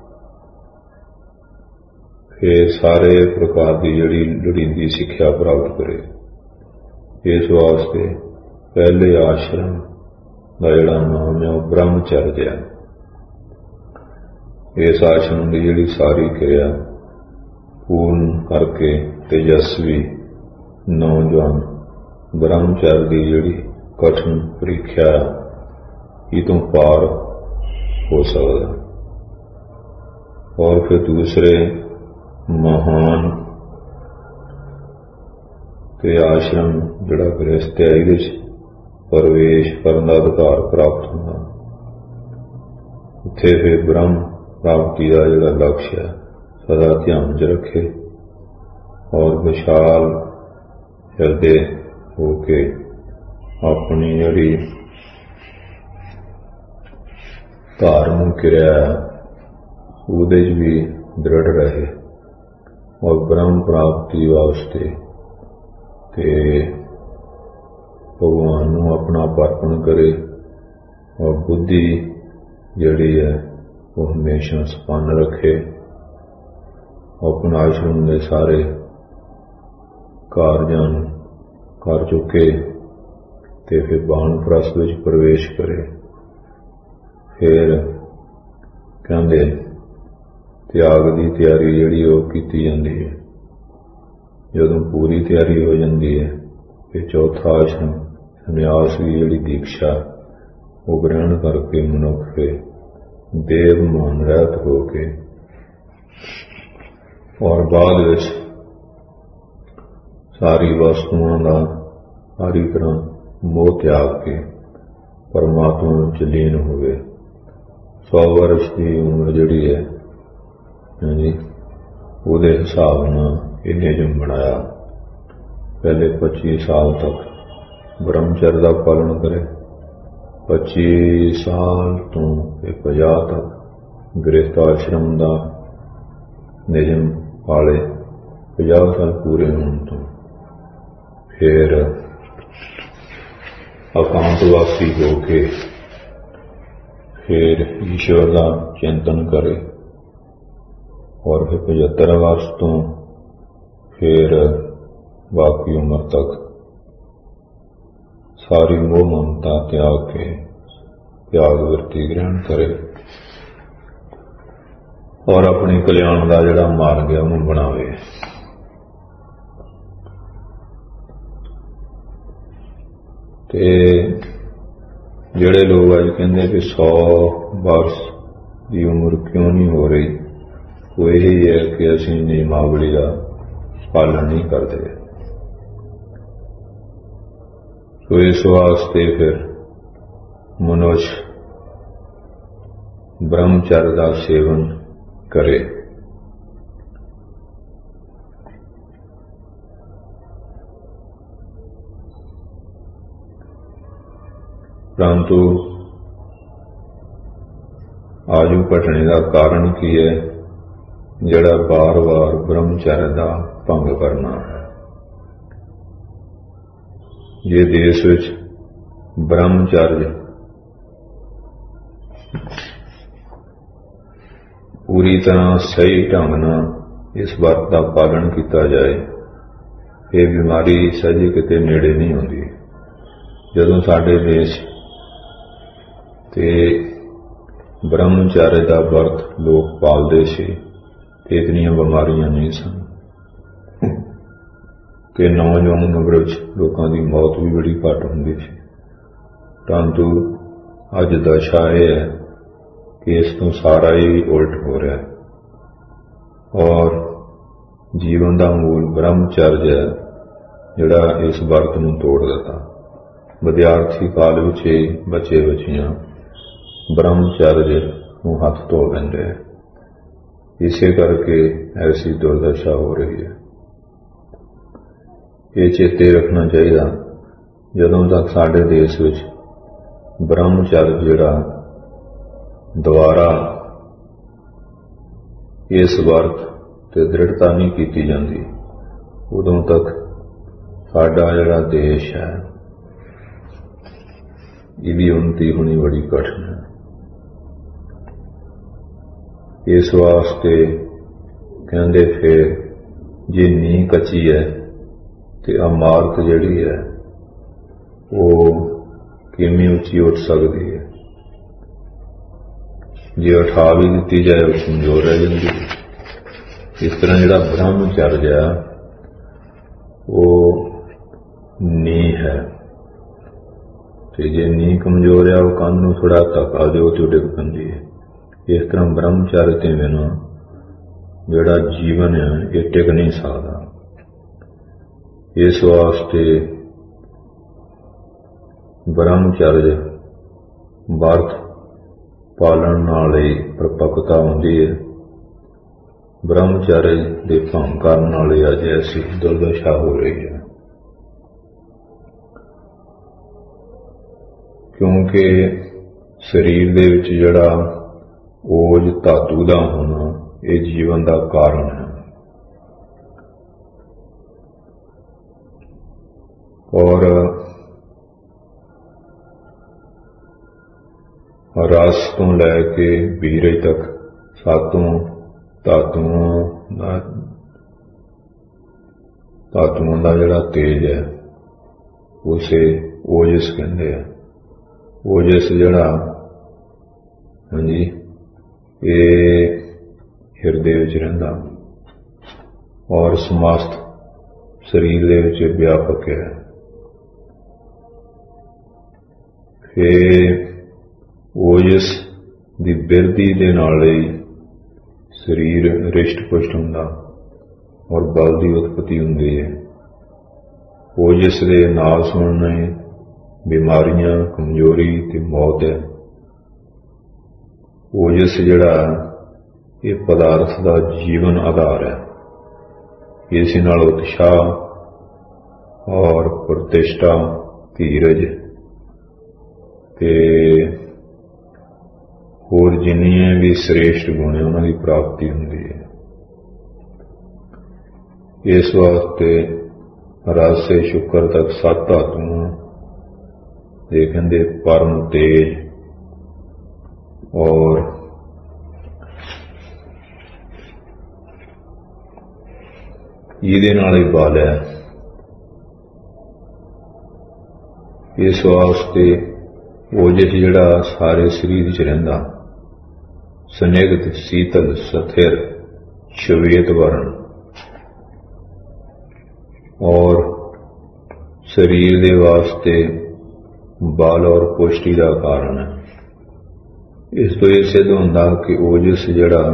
फिर सारे प्रकार की जिहड़ी लोड़ींदी सिक्ख्या प्राप्त करे। इस वास्ते पहले आश्रम का जिहड़ा नाम है वह ब्रह्मचर्य है। इस आश्रम की जिहड़ी सारी क्रिया पूर्ण करके तेजस्वी नौजवान ब्रह्मचर्य की जिहड़ी कठिन परीक्षा इतों पार हो सकता और फिर दूसरे महान ते आश्रम जिहड़ा गृहस्थ है इहदे प्रवेश करने का अधिकार प्राप्त होना। इत्थे फिर ब्रह्म प्राप्ति का जिहड़ा लक्ष्य है सदा ध्यान च रखे और विशाल हृदय होके अपनी जिहड़ी धार्मिक क्रिया उहदे भी दृढ़ रहे और ब्रह्म प्राप्ति वास्ते ते भगवान नूं अपना अर्पण करे और बुद्धि जिहड़ी है वो हमेशा संपन्न रखे। अपना आश्रम के सारे कार्यां कर चुके ते फिर वानप्रस्थ विच प्रवेश करे। फिर कहंदे त्याग की तैयारी जिहड़ी वो कीती जांदी है। जदों पूरी तैयारी हो जाती है फिर चौथा आश्रम संन्यास की जिहड़ी दीक्षा वो ग्रहण करके मनुख फिर देवमान रहत होके और बाद विच सारी वस्तुओं का सारी तरह मोह त्याग के परमात्मा में लीन होवे। 100 वर्ष की उम्र जिहड़ी है जी ਉਹਦੇ ਹਿਸਾਬ ਨਾਲ ਇਹ ਨਿਯਮ ਬਣਾਇਆ। ਪਹਿਲੇ 25 ਸਾਲ ਤੱਕ ਬ੍ਰਹਮਚਰਯ ਦਾ ਪਾਲਣ ਕਰੇ, 25 ਸਾਲ ਤੋਂ 50 ਤੱਕ ਗ੍ਰਹਿਸਥ ਆਸ਼ਰਮ ਦਾ ਨਿਯਮ ਪਾਲੇ। 50 ਸਾਲ ਪੂਰੇ ਹੋਣ ਤੋਂ ਫਿਰ ਅਕਾਂਤਵਾਸੀ ਹੋ ਕੇ ਫਿਰ ਈਸ਼ਵਰ ਦਾ ਚਿੰਤਨ ਕਰੇ, ਔਰ ਫਿਰ 75 ਵਰਸ ਤੋਂ ਫਿਰ ਬਾਕੀ ਉਮਰ ਤੱਕ ਸਾਰੀ ਮੋਹ ਮਮਤਾ ਤਿਆਗ ਕੇ ਤਿਆਗ ਵਰਤੀ ਗ੍ਰਹਿਣ ਕਰੇ, ਔਰ ਆਪਣੇ ਕਲਿਆਣ ਦਾ ਜਿਹੜਾ ਮਾਰਗ ਹੈ ਉਹਨੂੰ ਬਣਾਵੇ। ਤੇ ਜਿਹੜੇ ਲੋਕ ਅੱਜ ਕਹਿੰਦੇ ਕਿ 100 ਵਰਸ ਦੀ ਉਮਰ ਕਿਉਂ ਨਹੀਂ ਹੋ ਰਹੀ, ਉਹ ਇਹੀ ਹੈ ਕਿ ਅਸੀਂ ਨਿਯਮਾਵਲੀ ਦਾ ਪਾਲਣ ਨਹੀਂ ਕਰਦੇ। ਸੋ ਇਸ ਵਾਸਤੇ ਫਿਰ ਮਨੁੱਖ ਬ੍ਰਹਮਚਰਯ ਦਾ ਸੇਵਨ ਕਰੇ। ਪਰੰਤੂ ਆਜੂ ਘਟਣੇ ਦਾ ਕਾਰਨ ਕੀ ਹੈ? ਜਿਹੜਾ ਬਾਰ-ਬਾਰ ਬ੍ਰਹਮਚਰਯ ਦਾ ਭੰਗ ਕਰਨਾ ਹੈ। ਜੇ ਦੇਸ਼ ਵਿੱਚ ਬ੍ਰਹਮਚਰਯ ਪੂਰੀ ਤਰ੍ਹਾਂ ਸਹੀ ਢੰਗ ਨਾਲ ਇਸ ਵਰਤ ਦਾ ਪਾਲਣ ਕੀਤਾ ਜਾਏ, ਇਹ ਬਿਮਾਰੀ ਸਹਿਜੇ ਕਿਤੇ ਨੇੜੇ ਨਹੀਂ ਆਉਂਦੀ। ਜਦੋਂ ਸਾਡੇ ਦੇਸ਼ ਤੇ ਬ੍ਰਹਮਚਰਯ ਦਾ ਵਰਤ ਲੋਕ ਪਾਲਦੇ ਸੀ ਤੇ ਇਤਨੀਆਂ ਬਿਮਾਰੀਆਂ ਨਹੀਂ ਸਨ, ਕਿ ਨੌਜਵਾਨ ਉਮਰ ਵਿੱਚ ਲੋਕਾਂ ਦੀ ਮੌਤ ਵੀ ਬੜੀ ਘੱਟ ਹੁੰਦੀ ਸੀ। ਪਰੰਤੂ ਅੱਜ ਦਸ਼ਾ ਇਹ ਹੈ ਕਿ ਇਸ ਤੋਂ ਸਾਰਾ ਹੀ ਉਲਟ ਹੋ ਰਿਹਾ ਹੈ, ਔਰ ਜੀਵਨ ਦਾ ਮੂਲ ਬ੍ਰਹਮਚਰਯ ਹੈ ਜਿਹੜਾ ਇਸ ਵਰਤ ਨੂੰ ਤੋੜ ਦਿੱਤਾ। ਵਿਦਿਆਰਥੀ ਕਾਲ ਵਿੱਚ ਹੀ ਬੱਚੇ ਬੱਚੀਆਂ ਬ੍ਰਹਮਚਰਯ ਨੂੰ ਹੱਥ ਧੋ ਲੈਂਦੇ ਹੈ। ਇਸੇ ਕਰਕੇ ਐਸੀ ਦੁਰਦਸ਼ਾ ਹੋ ਰਹੀ ਹੈ। ਇਹ ਚੇਤੇ ਰੱਖਣਾ ਚਾਹੀਦਾ, ਜਦੋਂ ਤੱਕ ਸਾਡੇ ਦੇਸ਼ ਵਿੱਚ ਬ੍ਰਹਮਚਰਯ ਜਿਹੜਾ ਦੁਆਰਾ ਇਸ ਵਰਤ ਤੇ ਦ੍ਰਿੜਤਾ ਨਹੀਂ ਕੀਤੀ ਜਾਂਦੀ, ਉਦੋਂ ਤੱਕ ਸਾਡਾ ਜਿਹੜਾ ਦੇਸ਼ ਹੈ ਇਹਦੀ ਉੱਨਤੀ ਹੋਣੀ ਬੜੀ ਕਠਿਨ ਹੈ। ਇਸ ਵਾਸਤੇ ਕਹਿੰਦੇ ਫਿਰ ਜੇ ਨੀਂਹ ਕੱਚੀ ਹੈ ਤੇ ਇਮਾਰਤ ਜਿਹੜੀ ਹੈ ਉਹ ਕਿਵੇਂ ਉੱਚੀ ਉੱਠ ਸਕਦੀ ਹੈ? ਜੇ ਉਠਾ ਵੀ ਦਿੱਤੀ ਜਾਏ ਉਹ ਕਮਜ਼ੋਰ ਰਹਿ ਜਾਂਦੀ ਹੈ। ਇਸ ਤਰ੍ਹਾਂ ਜਿਹੜਾ ਬ੍ਰਹਮਚਰਯ ਹੈ ਉਹ ਨੀਂਹ ਹੈ, ਤੇ ਜੇ ਨੀਂਹ ਕਮਜ਼ੋਰ ਹੈ ਉਹ ਕੰਧ ਨੂੰ ਥੋੜਾ ਧੱਕਾ ਦਿਓ ਤੇ ਡਿੱਗ ਪੈਂਦੀ ਹੈ। ਇਸ ਤਰ੍ਹਾਂ ਬ੍ਰਹਮਚਰਯ ਤੇ ਬਿਨਾਂ ਜਿਹੜਾ ਜੀਵਨ ਹੈ ਇਹ ਟਿਕ ਨਹੀਂ ਸਕਦਾ। ਇਸ ਵਾਸਤੇ ਬ੍ਰਹਮਚਰਯ ਵਰਤ ਪਾਲਣ ਨਾਲ ਹੀ ਪ੍ਰਪੱਕਤਾ ਹੁੰਦੀ ਹੈ। ਬ੍ਰਹਮਚਰਯ ਦੇ ਭੰਗ ਕਰਨ ਨਾਲ ਹੀ ਅੱਜ ਐਸੀ ਦੁਰਦਸ਼ਾ ਹੋ ਰਹੀ ਹੈ, ਕਿਉਂਕਿ ਸਰੀਰ ਦੇ ਵਿੱਚ ਜਿਹੜਾ ਓਜ ਧਾਤੂ ਦਾ ਹੋਣਾ ਇਹ ਜੀਵਨ ਦਾ ਕਾਰਨ ਹੈ, ਔਰ ਰਸ ਤੋਂ ਲੈ ਕੇ ਬੀਰਜ ਤੱਕ ਸਾਤੋਂ ਧਾਤੂਆਂ ਦਾ ਜਿਹੜਾ ਤੇਜ ਹੈ ਉਸੇ ਓਜਸ ਕਹਿੰਦੇ ਆ। ਓਜਸ ਜਿਹੜਾ ਹਾਂਜੀ ਇਹ ਹਿਰਦੇ ਵਿੱਚ ਰਹਿੰਦਾ ਔਰ ਸਮਸਤ ਸਰੀਰ ਦੇ ਵਿੱਚ ਵਿਆਪਕ ਹੈ। ਫਿਰ ਓਜਸ ਦੀ ਬਿਰਧੀ ਦੇ ਨਾਲ ਹੀ ਸਰੀਰ ਰਿਸ਼ਟ ਪੁਸ਼ਟ ਹੁੰਦਾ ਔਰ ਬਲ ਦੀ ਉਤਪਤੀ ਹੁੰਦੀ ਹੈ। ਓਜਸ ਦੇ ਨਾਲ ਸੁਣਨੇ ਬਿਮਾਰੀਆਂ, ਕਮਜ਼ੋਰੀ ਤੇ ਮੌਤ ਹੈ। ਓਜਸ ਜਿਹੜਾ ਇਹ ਪਦਾਰਥ ਦਾ ਜੀਵਨ ਆਧਾਰ ਹੈ। इस नाल उत्साह और प्रतिष्ठा धीरज ते होर जिन्नियां भी श्रेष्ठ गुण है उन्हां दी प्राप्ति हुंदी है। इस वास्ते रस से शुक्र तक 7 धातुआं दे कहंदे परम तेज और इहदे नाल ही बल है। इस वास्ते ओजस जिहड़ा सारे शरीर च रहिंदा स्निग्ध शीतल स्थिर श्वेत वर्ण और शरीर दे वास्ते बल और पुष्टि का कारण है। इस तो यह सिद्ध होंदा कि ओजस जिहड़ा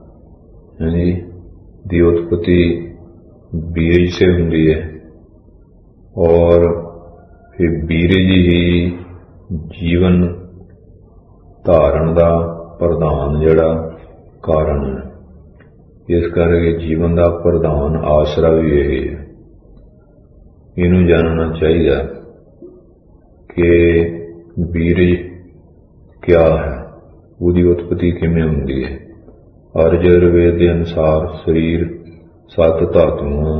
दी उत्पत्ति बीज से हुंदी है और फिर बीरज ही जीवन धारण का प्रधान जिहड़ा कारण है। इस करके जीवन का प्रधान आसरा भी यही है। इनू जानना चाहिए कि बीरज क्या है, उसकी उत्पत्ति किमें हुंदी है। आयुर्वेद के अनुसार शरीर 7 धातुओं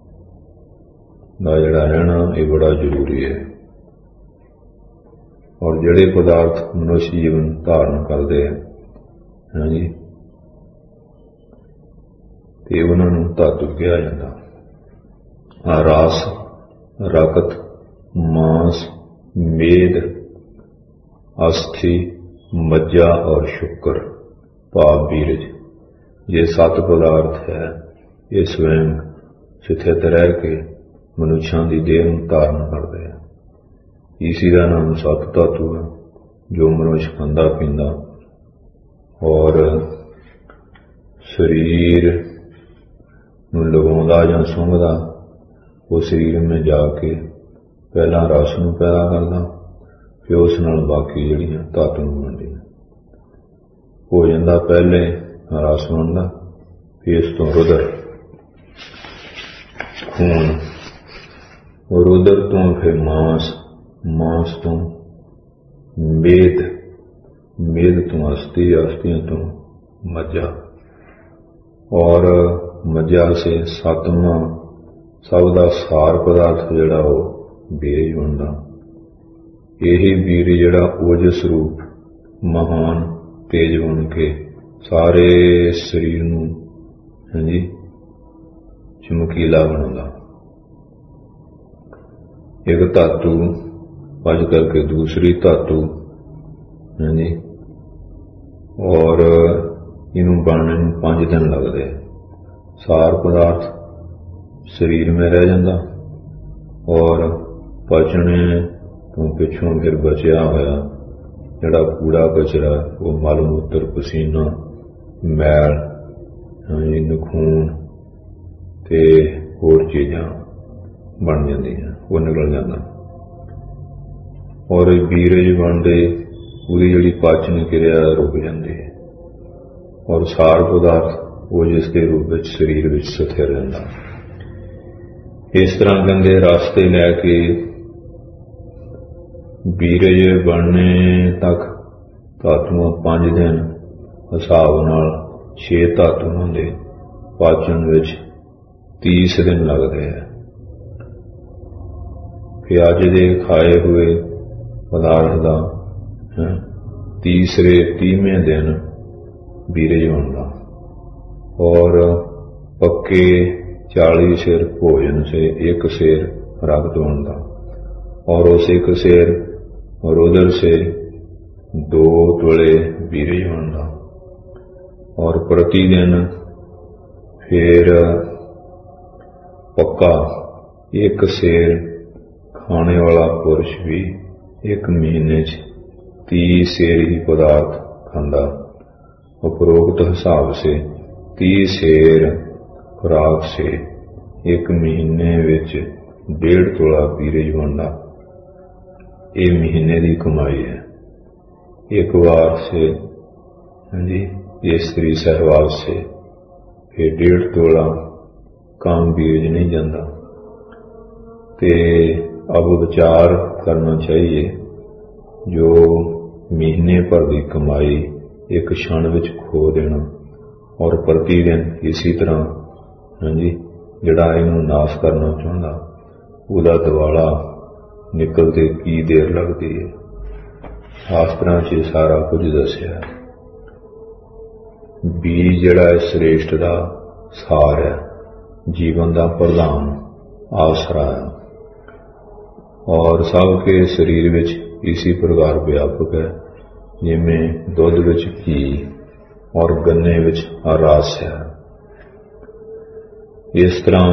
का जिहड़ा रहना यह बड़ा जरूरी है और जिहड़े पदार्थ मनुष्य जीवन धारण करते हैं जी ते उन्हां नूं धातु कहा जाता। रस रकत मांस मेद अस्थि मज्जा और शुक्र भाव बीरज ये 7 पदार्थ है। ये स्वयं स्थित रह के मनुष्यों की देह धारण करते हैं। इसी का नाम 7 धातु है जो मनुष्य खांदा पींदा और शरीर नूं लगाउंदा जां सूंघदा वो शरीर में जाके पहला रस नूं पैदा करदा फिर उस नाल बाकी जिहड़ियां धातु बनदियां। भोजन दा पहले रस बनदा फिर इस तो रुधिर खून और रुधिर तो फिर मांस मांस तो मेद मेद तो अस्थि अस्थियों तो मज्जा और मज्जा से 7वां सब का सार पदार्थ जिहड़ा वो बीरज बनदा। यही बीरज जिहड़ा ओजस रूप महान तेज बन के सारे शरीर नूं जी चमकीला बनाउंदा। एक धातु भज करके दूसरी धातु जी और इनू बनने में 5 दिन लगते। सार पदार्थ शरीर में रह जाता और पचने तो पिछों फिर बचिया होया जिहड़ा कूड़ा कचरा वो मल मूत्र पसीना मैल खून ते होर चीज़ां बन जांदियां वो निकल जाता और बीरज बनते पूरी जिहड़ी पाचन क्रिया रुक जाती है और सार पदार्थ वो जिसके रूप में शरीर में स्थिर रहता। इस तरह कहते रास्ते लैके बीरज बनने तक धातुआं 5 दिन हिसाब नाल 6 धातुआं दे पाचन विच 30 दिन लगते हैं। फिर अज दे खाए हुए पदार्थ का 30वें दिन बीरज बनता और पक्के 40 सेर भोजन से 1 सेर रक्त बनता और उस 1 सेर रुधिर से 2 तोले बीरज बनता और प्रतिदिन फिर पक्का 1 सेर खाने वाला पुरुष भी 1 महीने 30 सेर ही पदार्थ खांदा। उपरोक्त हिसाब से 30 सेर खुराक से 1 महीने विच 1.5 तोला बीरज बनदा। ये महीने की कमाई है। एक बार से जी ये स्त्री सहवाग से फिर 1.5 तोला काम बीज नहीं जाता। ते अब विचार करना चाहिए, जो महीने भर की कमाई एक क्षण विच खो देना और प्रतिदिन इसी तरह हाँ जी जिहड़ा इहनूं नाश करना चाहुंदा उहदा दिवाला निकलते की देर लगती है। शास्त्रां च सारा कुछ दस्सिया। बीज जिहड़ा श्रेष्ठ दा सार है, जीवन का प्रधान आसरा है और सबके शरीर विच इसी प्रकार व्यापक है, जिमें दुध विच घी और गन्ने विच रस है। इस तरह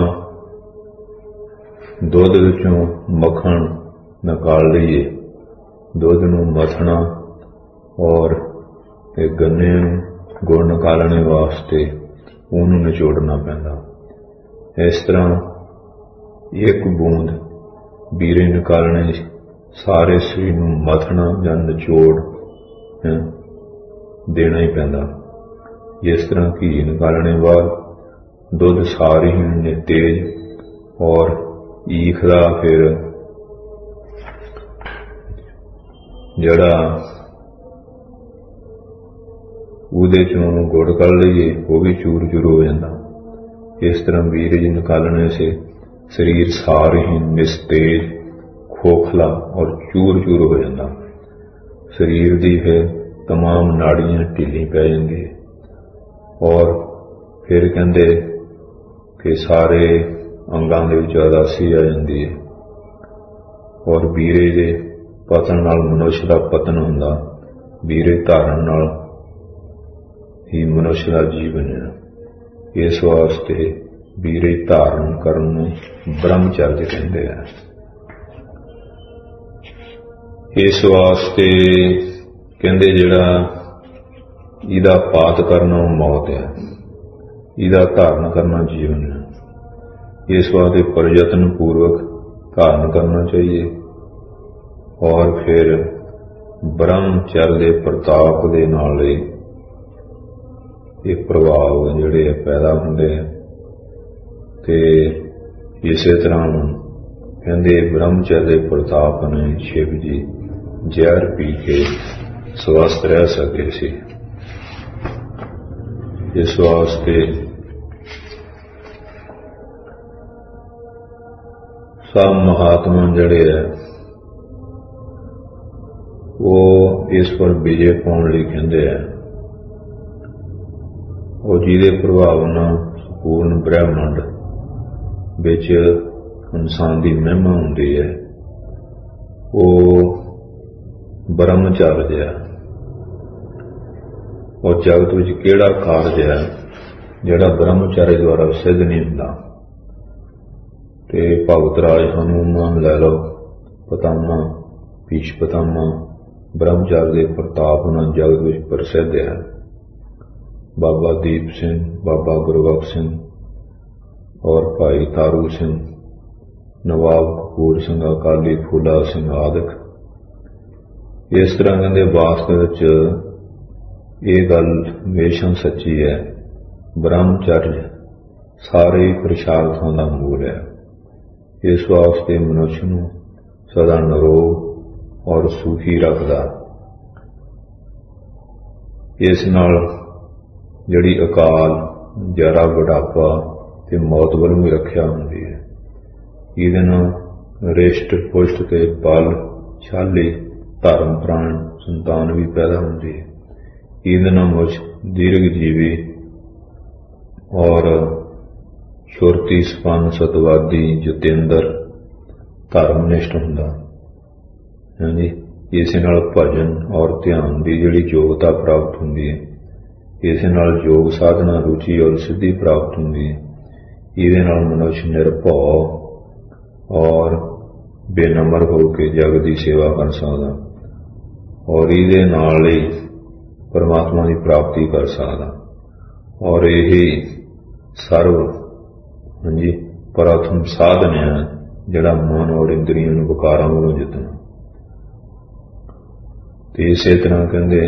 दुध विचों मक्खन निकाल लईए, दुध नूं मथना और गन्ने गुड़ निकालने वास्ते उन्होंने निचोड़ना पैंदा। इस तरह एक बूंद बीरे निकालने सारे शरीर नूं मथना या निचोड़ देना ही पैंदा। इस तरह घी निकालने बाद दुध सारी ही तेज और ईख दा फिर जड़ा उहदे चों गुड़ कढ़ लईए वो भी चूर चूर हो जाता। इस तरह बीरज निकालने से शरीर सारे ही निस्तेज खोखला और चूर चूर हो जाता। शरीर की फिर तमाम नाड़ियां ढीली पै जाती और फिर कहते कि सारे अंगां दे विच उदासी आ जाती है और बीरे दे पतन नाल मनुष्य का पतन हुंदा। बीरे धारण नाल ही मनुष्य का जीवन है। इस वास्ते बीरे धारण करन नूं ब्रह्मचर्य कहते हैं। इस वास्ते कहते जिहड़ा इहदा पात करना मौत है, इहदा धारण करना जीवन है। इस वास्ते प्रयत्न पूर्वक धारण करना चाहिए और फिर ब्रह्मचर्य प्रताप दे नाल ये प्रभाव जिहड़े पैदा हुंदे ते इसे तरह कहते ब्रह्मचर्य प्रताप ने शिव जी जहर पी के स्वस्थ रह सके सी। इस वास्ते सब महात्मा जिहड़े है वो इस पर विजय पाउण लई कहंदे है और जिहदे प्रभाव नाल संपूर्ण ब्रह्मंड विच इंसान की महिमा हुंदी है वो ब्रह्मचर्य है। और जगत विच किहड़ा कार्य है जिहड़ा ब्रह्मचर्य द्वारा सिद्ध नहीं हुंदा। ते भगत राज हनुमान लै लो, पितामह भीष पितामह ब्रह्मचर्य के प्रताप नाल जगत विच प्रसिद्ध है। बाबा दीप सिंह, बाबा गुरबख्श सिंह और भाई तारू सिंह, नवाब कपूर सिंह, अकाली फूला सिंह आदि। इस तरह कहते वास्तव ये गल हमेशा सच्ची है, ब्रह्मचर्य सारे पुरुषार्थों का मूल है। इस वास्ते मनुष्य नूं सदा निरोग और सुखी रखदा। इस नाल जिहड़ी अकाल जरा बुढ़ापा ते मौत वल्लों भी रखिया हुंदी है। इहदे नाल रिष्ट पुष्ट ते बल शाली धर्म प्राण संतान भी पैदा हुंदी है। इहदे नाल मनुष्य दीर्घ जीवी और छुरती सपन्न सतवादी जतेंद्र धर्मनिष्ठ हुंदा है जी। इस नाल भजन और ध्यान की जिहड़ी योग्यता प्राप्त हुंदी है। इस नाल योग साधना रुचि और सिद्धि प्राप्त हुंदी है। इहदे नाल मनुष्य निर्भव और बेनम्र होकर जग की सेवा कर सकदा और इहदे नाल ही परमात्मा की प्राप्ति कर सकदा। और यही सर्व जी प्रथम साधन है जिहड़ा मन और इंद्रियों नूं विकारां वालों जितना। ते इसे तरह कहंदे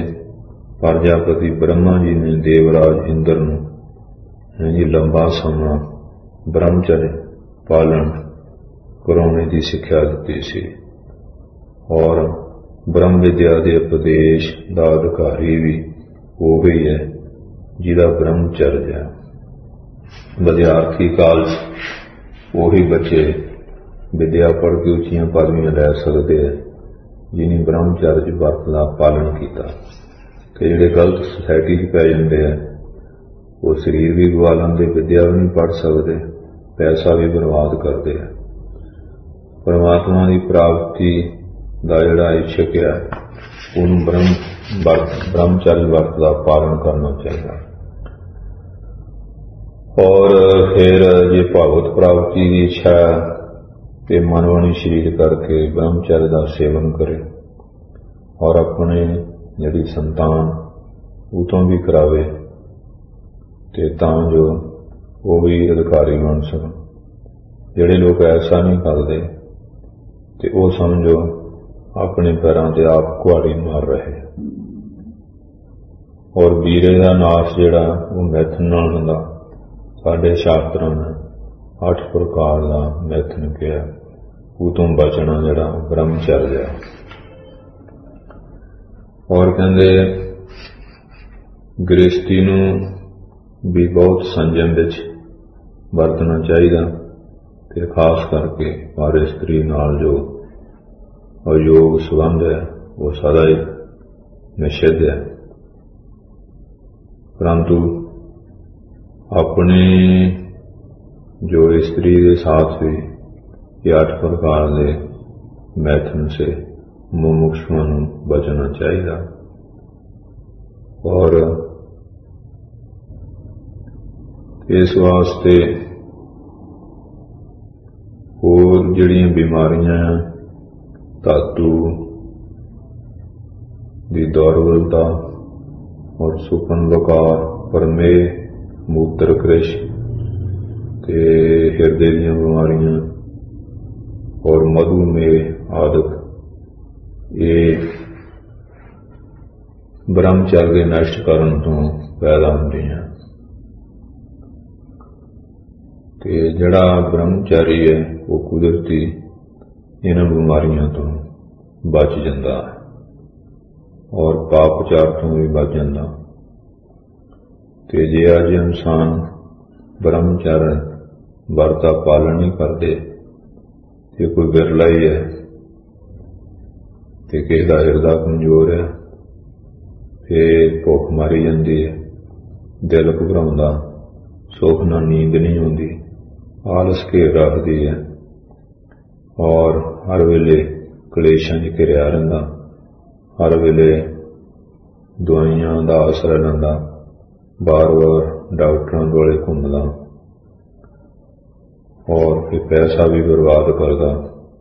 प्रजापति ब्रह्मा जी ने देवराज इंद्र नूं जी लंबा समा ब्रह्मचर्य पालन कराने की सिक्ख्या दी सी और ब्रह्म विद्या के उपदेश का अधिकारी भी वो ही है जिहदा ब्रह्मचर्य है। विद्यार्थी काल वही बच्चे विद्या पढ़ के उच्चियां पदवियां लै सकते हैं जिन्हें ब्रह्मचर्य वर्त का पालन किया। ते जिहड़े गलत सोसाइटी पै जाते हैं वो शरीर भी गवा लेंदे, विद्या भी नहीं पढ़ सकते, पैसा भी बर्बाद करते हैं। परमात्मा की प्राप्ति का जिहड़ा इच्छक है उन्होंने ब्रह्मचर्य वर्त का पालन करना चाहिए। और फिर जे भगवत प्राप्ति की इच्छा है तो मनवाणी शरीर करके ब्रह्मचर्य का सेवन करे और अपने जिहड़ी संतान उतों भी करावे ते तां जो वो भी अधिकारी बन सकन। जिहड़े लोग ऐसा नहीं करते तो वो समझो अपने पैरों से आप कुहाड़ी मार रहे। और वीरे का नाश जिहड़ा वो मैथन नाल हुंदा। साडे शास्त्रों ने 8 प्रकार का मैथन किया, उतों बचना जिहड़ा ब्रह्मचर्य है। और कहंदे गृहस्थी नूं भी बहुत संयम विच वरतना चाहिए ते खास करके पर स्त्री नाल जो अयोग संबंध है वो सदा ही निषिद्ध है। परंतु अपने जो स्त्री के साथ भी ये 8 प्रकार के मैथन से मुमुक्षुओं बचना चाहिए। और इस वास्ते होर जिहड़ियां बीमारियां धातु की दौर्बलता और सुपन विकार प्रमेह मूत्र कृश ते हिरदे दी बीमारियां और मधुमेह आदि ये ब्रह्मचर्य नष्ट करने तो पैदा होंदी हैं। ते जिहड़ा ब्रह्मचारी है वो कुदरती इन्हां बीमारियां तो बच जाता है और पाप विचार तो भी बच जाता। ते जे अज इंसान ब्रह्मचर्य वर्त का पालन नहीं करते तो कोई बिरला ही है। ते किसी का हिरदा कमजोर है, फिर भुख मारी जाती है, दिल घबराउंदा, सुख नाल नींद नहीं आउंदी, आलस घेर रखती है और हर वेले कलेशां च घिरिया रहिंदा, हर वेले दवाइयां दा आसरा लैंदा, बार बार डॉक्टरां कोले घूमदा और फिर पैसा भी बर्बाद करदा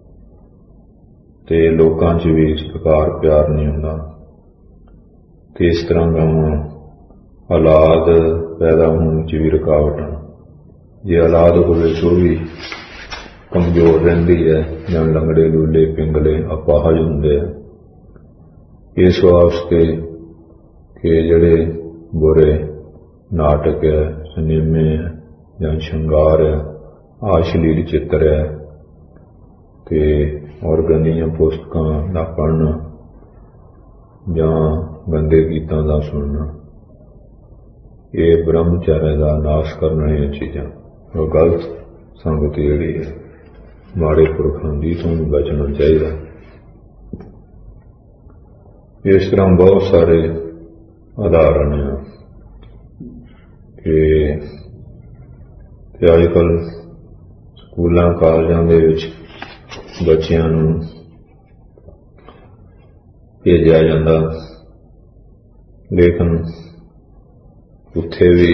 ते लोकां च भी सत्कार प्यार नहीं हुंदा। ते इस तरह गावां औलाद पैदा होने च भी रुकावटां, जे औलाद होवे सो भी कमजोर रहिंदी है जां लंगड़े लूले पिंगले अपाहज हुंदे हैं। इस वास्ते कि जिहड़े बुरे नाटक है, सिनेमे है जां श्रृंगार है, अश्लील चित्र है ते और गंदियां पुस्तकां दा पढ़ना जां गंदे गीतां दा सुनना, ये ब्रह्मचर्य का नाश करने वाली चीज़ां और गलत संगत जिहड़ी है माड़े पुरखां दी तो भी बचना चाहिए। इस तरह बहुत सारे उदाहरण हैं कि अजकल स्कूलों कॉलेजों के बच्चों नूं भेजा जाता, लेकिन उत्थे भी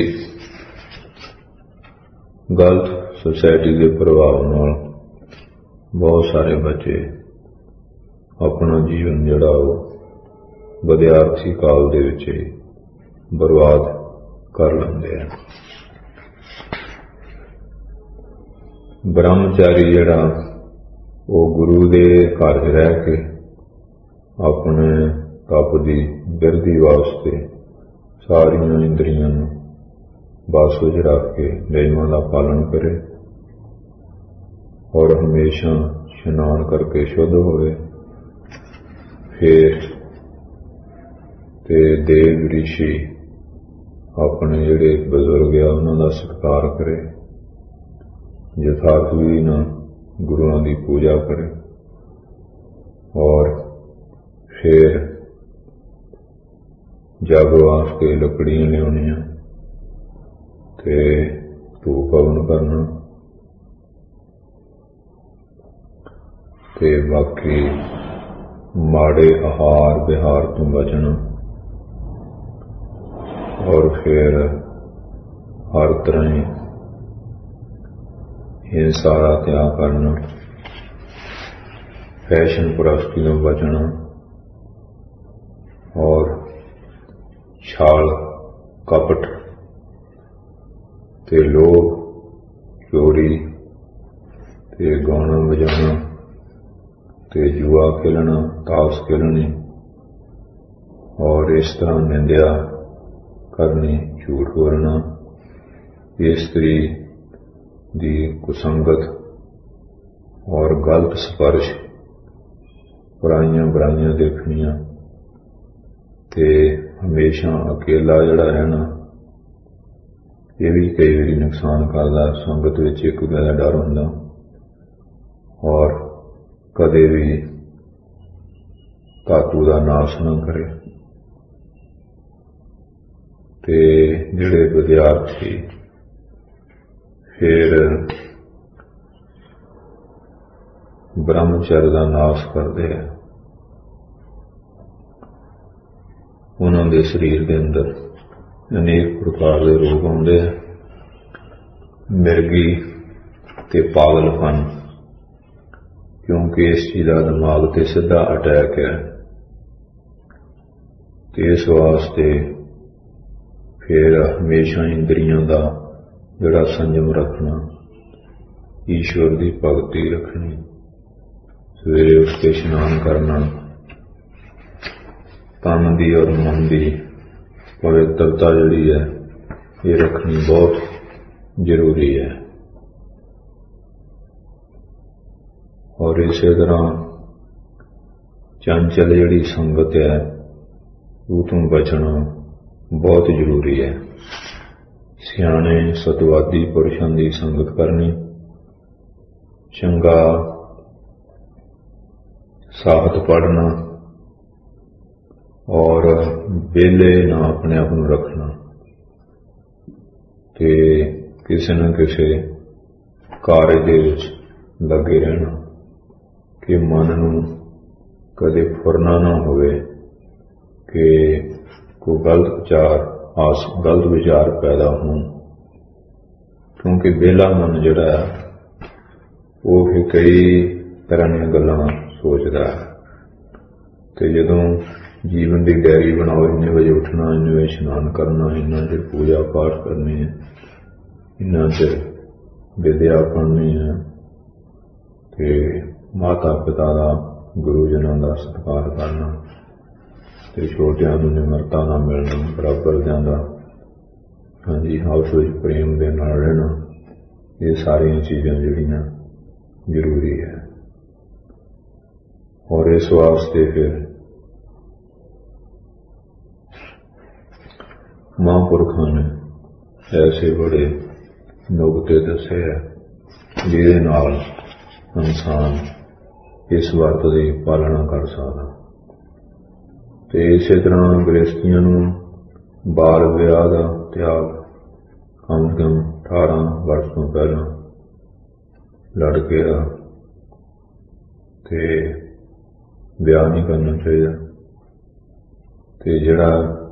गलत सोसाइटी के प्रभाव नाल बहुत सारे बच्चे अपना जीवन जिहड़ा वो विद्यार्थी काल दे विच ही बर्बाद कर लेंदे हैं। ब्रह्मचारी जिहड़ा वो गुरु दे घर रह के अपने तप की बिरधी वास्ते सारियां इंद्रियां बस विच रख के नियमां का पालन करे और हमेशा इशनान करके शुद्ध होवे। फिर ते देव ऋषि अपने जिहड़े बजुर्ग आ उन्हां दा सत्कार करे, यथार्थ विधि नाल गुरुआं दी पूजा करे। और फिर जग वास्ते लकड़ियां लियाउणियां ते धूप हवन करना ते बाकी माड़े आहार विहार तो बचना। और फिर हर तरह हिंसा का त्याग करना, फैशन परस्ती तो बचना और छाल कपट ते लोभ चोरी ते गाना बजाना ते जुआ खेलना, ताश खेलनी और इस तरह निंदा करनी, झूठ बोलना, स्त्री दी कुसंगत और गलत स्पर्श, बुराइयां बुराइयां देखनियां ते हमेशा अकेला जिहड़ा रहना, ये भी कई बारी नुकसान करदा। संगत विच एक दूजे दा डर हुंदा और कदे भी धातु का नाश ना करे। ते जिहड़े विद्यार्थी फिर ब्रह्मचर्य का नाश करते हैं, उन्हों के शरीर के अंदर अनेक प्रकार के रोग आते हैं। मिर्गी ते पागलपन, क्योंकि इस चीज का दिमाग ते सीधा अटैक है। तो इस वास्ते फिर हमेशा इंद्रियों का जिहड़ा संयम रखना, ईश्वर की भगती रखनी, सवेरे उठ के इशनान करना, तन की और मन की पवित्रता जिहड़ी है ये रखनी बहुत जरूरी है। और इस तरह चंचल जिहड़ी संगत है वो तो बचना बहुत जरूरी है। सियाने सतवादी पुरुषों की संगत करनी, चंगा साहत पढ़ना और वेले ना अपने आप को रखना ते किसी न किसी कार्य दे विच लगे रहना कि मन नूं कदे फुरना ना होवे कि कोई गलत विचार पैदा होण। क्योंकि बेला मन जिहड़ा वो फिर कई तरह दी गल्लां सोचदा है। ते जदों जीवन की डायरी बनाओ, इन्ने बजे उठना, इन्ने बजे इशनान करना, इन्ना चिर पूजा पाठ करनी है, इन्ना चिर विद्या पढ़नी है, ते माता पिता का गुरुजनों का सत्कार करना, ते छोटियां नूं निमरता नाल मिलना, बराबर जांदा हाँ जी आपस विच प्रेम दे नाल रहना, ये सारियां चीज़ां जिहड़ियां जरूरी है। और इस वास्ते फिर महापुरखों ने ऐसे बड़े नुकते दसे है जिहदे नाल इंसान इस वर्त की पालना कर सकता। तो इस तरह गृहस्थियों नूं बाल विआह का त्याग कम से कम 18 वर्ष तो पहला लड़के का ते विआह नहीं करना चाहिए। ते जिहड़ा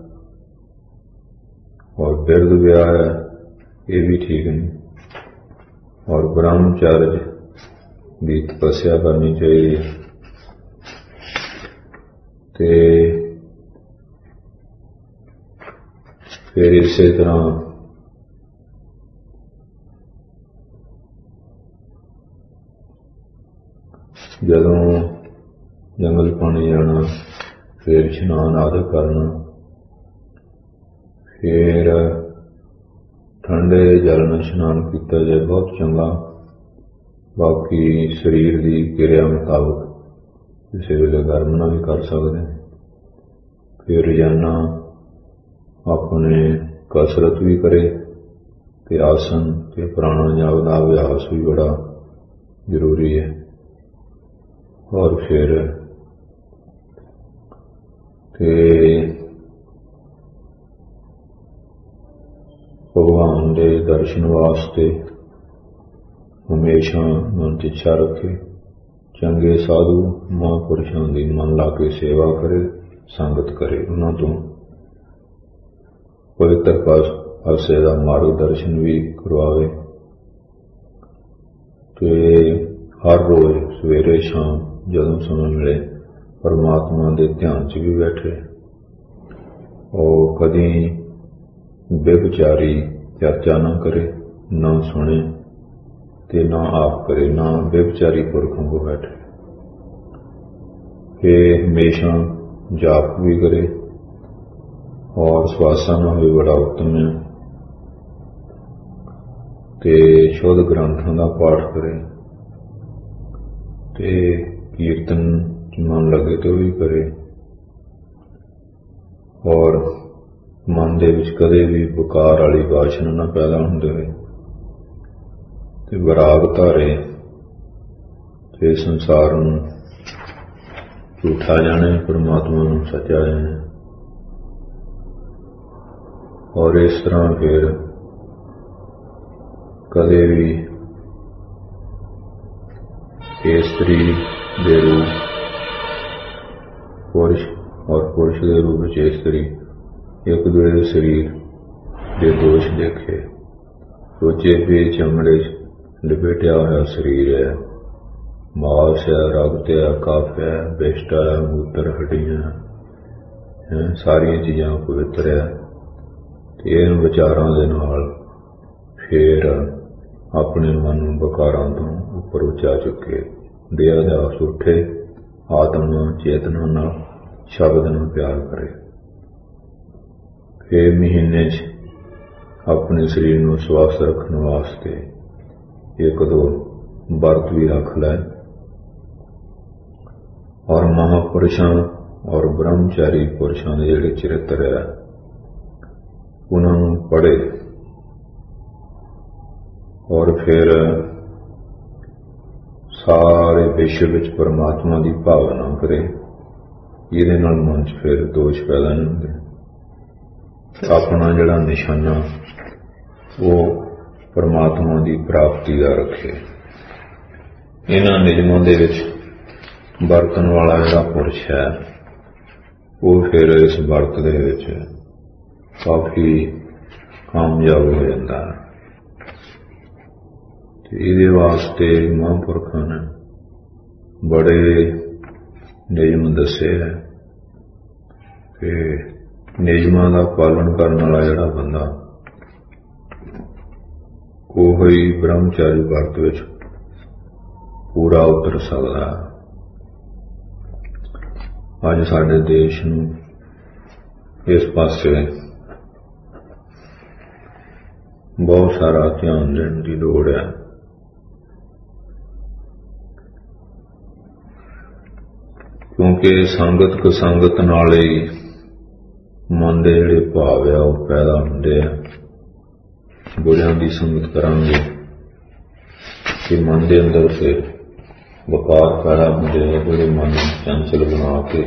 और बिरध विआह है ये भी ठीक नहीं। और ब्रह्मचर्य की तपस्या करनी चाहिए। ते फिर इसे तरह जदों जंगल पानी जाना, फिर इशनान आदि करना, फिर ठंडे जल में इशनान किया जाए बहुत चंगा। बाकी शरीर की क्रिया मुताबिक किसी वेले गरमना भी कर सकते। फिर रोजाना अपने कसरत भी करे ते आसन ते प्राणायाम का अभ्यास भी बड़ा जरूरी है। और फिर भगवान के दर्शन वास्ते हमेशा मन च इच्छा रखे, चंगे साधु महापुरुषों की मन ला के सेवा करे, संगत करे, उन्होंने तो पवित्र पासे का मार्गदर्शन भी करवावे। तो हर रोज सवेरे शाम जदों समय मिले परमात्मा के ध्यान च भी बैठे और कदी बेविचारी चर्चा ना करे, ना सुने ते ना आप करे, ना बेविचारी पुरखों को बैठे। फिर हमेशा जाप भी करे और श्वासाना भी बड़ा उत्तम है। ते शुद्ध ग्रंथों का पाठ करे ते कीर्तन मन लगे तो भी करे और मन दे विच कदे भी बुकार वाली वासना ना पैदा होंदे होए ते विराग धारे ते संसार नूं झूठा जाने, परमात्मा नूं सच्चा जाने। और इस तरह फिर कदे भी स्त्री दे रूप पुरुष और पुरुष के रूप में स्त्री एक दूसरे शरीर के दोष देखे, सोचे भी चमड़े लपेटिया हुआ शरीर है, मांस है, रक्त है, कफ है, बेष्ट है, मूत्र, हड्डियां है, सारिया चीज़ां पवित्र है। इन विचारों के नाल फिर अपने मन बकारां तो उपर उचा चुके देहदास उठे, आत्मा चेतना नाल शब्द नाल प्यार करे। फिर महीने अपने शरीर को स्वस्थ रखने वास्ते एक दो व्रत भी रख लै और महापुरुषों और ब्रह्मचारी पुरुषों के जिहड़े चरित्र है उन्होंने पढ़े और फिर सारे विश्व विच परमात्मा की भावना करे। ये मन च फिर दोष पैदा नहीं होंगे। अपना जिहड़ा निशाना वो परमात्मा की प्राप्ति का रखे। इन्हां नियमां दे विच बरतन वाला जिहड़ा पुरुष है वो फिर इस वर्त दे विच काफी कामयाब हो जाता है। इहदे वास्ते महापुरखों ने बड़े नियम दसे है कि नियमां का पालन करने वाला जिहड़ा बंदा वो ही ब्रह्मचारी वर्त विच पूरा उतर सकदा। अज साडे देश नूं इस पासे बहुत सारा ध्यान देने की लोड़ है। क्योंकि संगत कुसंगत नाल ही मन के जिहड़े भाव है वो पैदा होंदे आ। बुरियां दी संगत करांगे कि मन के अंदर से वकार पैदा होंदे आ, जिहड़े मन चंचल बना के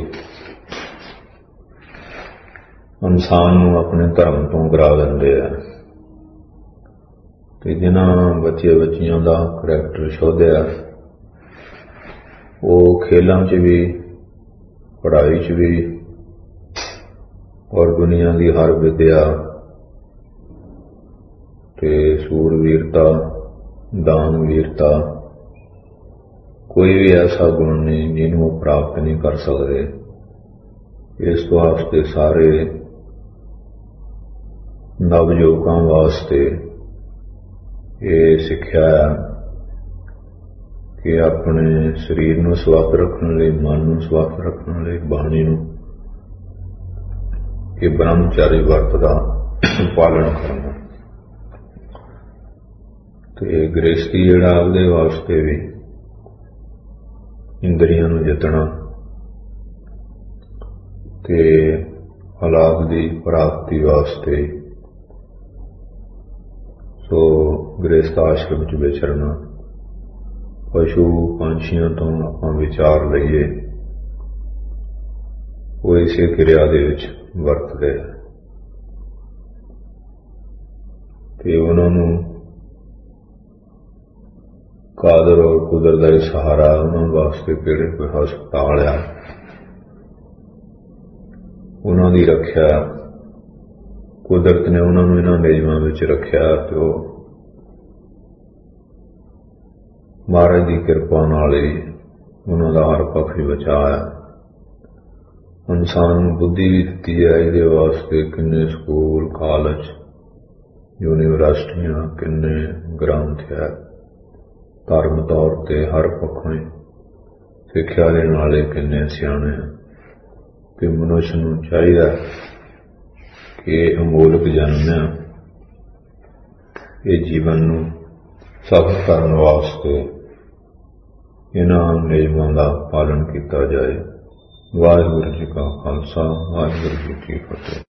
इंसान नूं अपने धर्म तो गिरा दिंदे आ। ते जिन्हां बच्चे बच्चियां दा करैक्टर शुद्ध है वो खेलों च भी, पढ़ाई च भी और दुनिया की हर विद्या ते सूरवीरता, दानवीरता, कोई भी ऐसा गुण नहीं जिन्हों प्राप्त नहीं कर सकते। इस वास्ते सारे नवयुवकों वास्ते ये सिक्ख्या है कि अपने शरीर को स्वस्थ रखने लिए, मन को स्वस्थ रखने लिए, बाणी के ब्रह्मचारी वर्त का पालन करना। ਤੇ ਗ੍ਰਹਿਸਥੀ ਜਿਹੜਾ ਉਹਦੇ ਵਾਸਤੇ ਵੀ ਇੰਦਰੀਆਂ ਨੂੰ ਜਿੱਤਣਾ ਤੇ ਔਲਾਦ ਦੀ ਪ੍ਰਾਪਤੀ ਵਾਸਤੇ ਸੋ ਗ੍ਰਹਿਸਥ ਆਸ਼ਰਮ ਵਿੱਚ ਵਿਚਰਨਾ। ਪਸ਼ੂ ਪੰਛੀਆਂ ਤੋਂ ਆਪਾਂ ਵਿਚਾਰ ਲਈਏ, ਉਹ ਇਸੇ ਕਿਰਿਆ ਦੇ ਵਿੱਚ ਵਰਤਦੇ ਆ ਤੇ ਉਹਨਾਂ ਨੂੰ ਕਾਦਰ ਔਰ ਕੁਦਰਤ ਦਾ ਸਹਾਰਾ। ਉਹਨਾਂ ਵਾਸਤੇ ਕਿਹੜੇ ਕੋਈ ਹਸਪਤਾਲ ਆ, ਉਹਨਾਂ ਦੀ ਰੱਖਿਆ ਕੁਦਰਤ ਨੇ ਉਹਨਾਂ ਨੂੰ ਇਹਨਾਂ ਨਿਯਮਾਂ ਵਿੱਚ ਰੱਖਿਆ ਤੇ ਉਹ ਮਹਾਰਾਜ ਦੀ ਕਿਰਪਾ ਨਾਲ ਹੀ ਉਹਨਾਂ ਦਾ ਹਰ ਪੱਖ ਹੀ ਬਚਾਇਆ। ਇਨਸਾਨ ਨੂੰ ਬੁੱਧੀ ਵੀ ਦਿੱਤੀ ਹੈ, ਇਹਦੇ ਵਾਸਤੇ ਕਿੰਨੇ ਸਕੂਲ, ਕਾਲਜ, ਯੂਨੀਵਰਸਿਟੀਆਂ, ਕਿੰਨੇ ਗ੍ਰੰਥ ਹੈ, ਧਰਮ ਤੌਰ ਤੇ ਹਰ ਪੱਖੋਂ ਹੀ ਸਿੱਖਿਆ ਦੇਣ ਵਾਲੇ ਕਿੰਨੇ ਸਿਆਣੇ ਆ। ਕਿ ਮਨੁੱਖ ਨੂੰ ਚਾਹੀਦਾ ਕਿ ਇਹ ਅਮੋਲਕ ਜਨਮ ਹੈ, ਇਹ ਜੀਵਨ ਨੂੰ ਸਫਲ ਕਰਨ ਵਾਸਤੇ ਇਹਨਾਂ ਨਿਯਮਾਂ ਦਾ ਪਾਲਣ ਕੀਤਾ ਜਾਏ। ਵਾਹਿਗੁਰੂ ਜੀ ਕਾ ਖਾਲਸਾ, ਵਾਹਿਗੁਰੂ ਜੀ ਕੀ ਫਤਿਹ।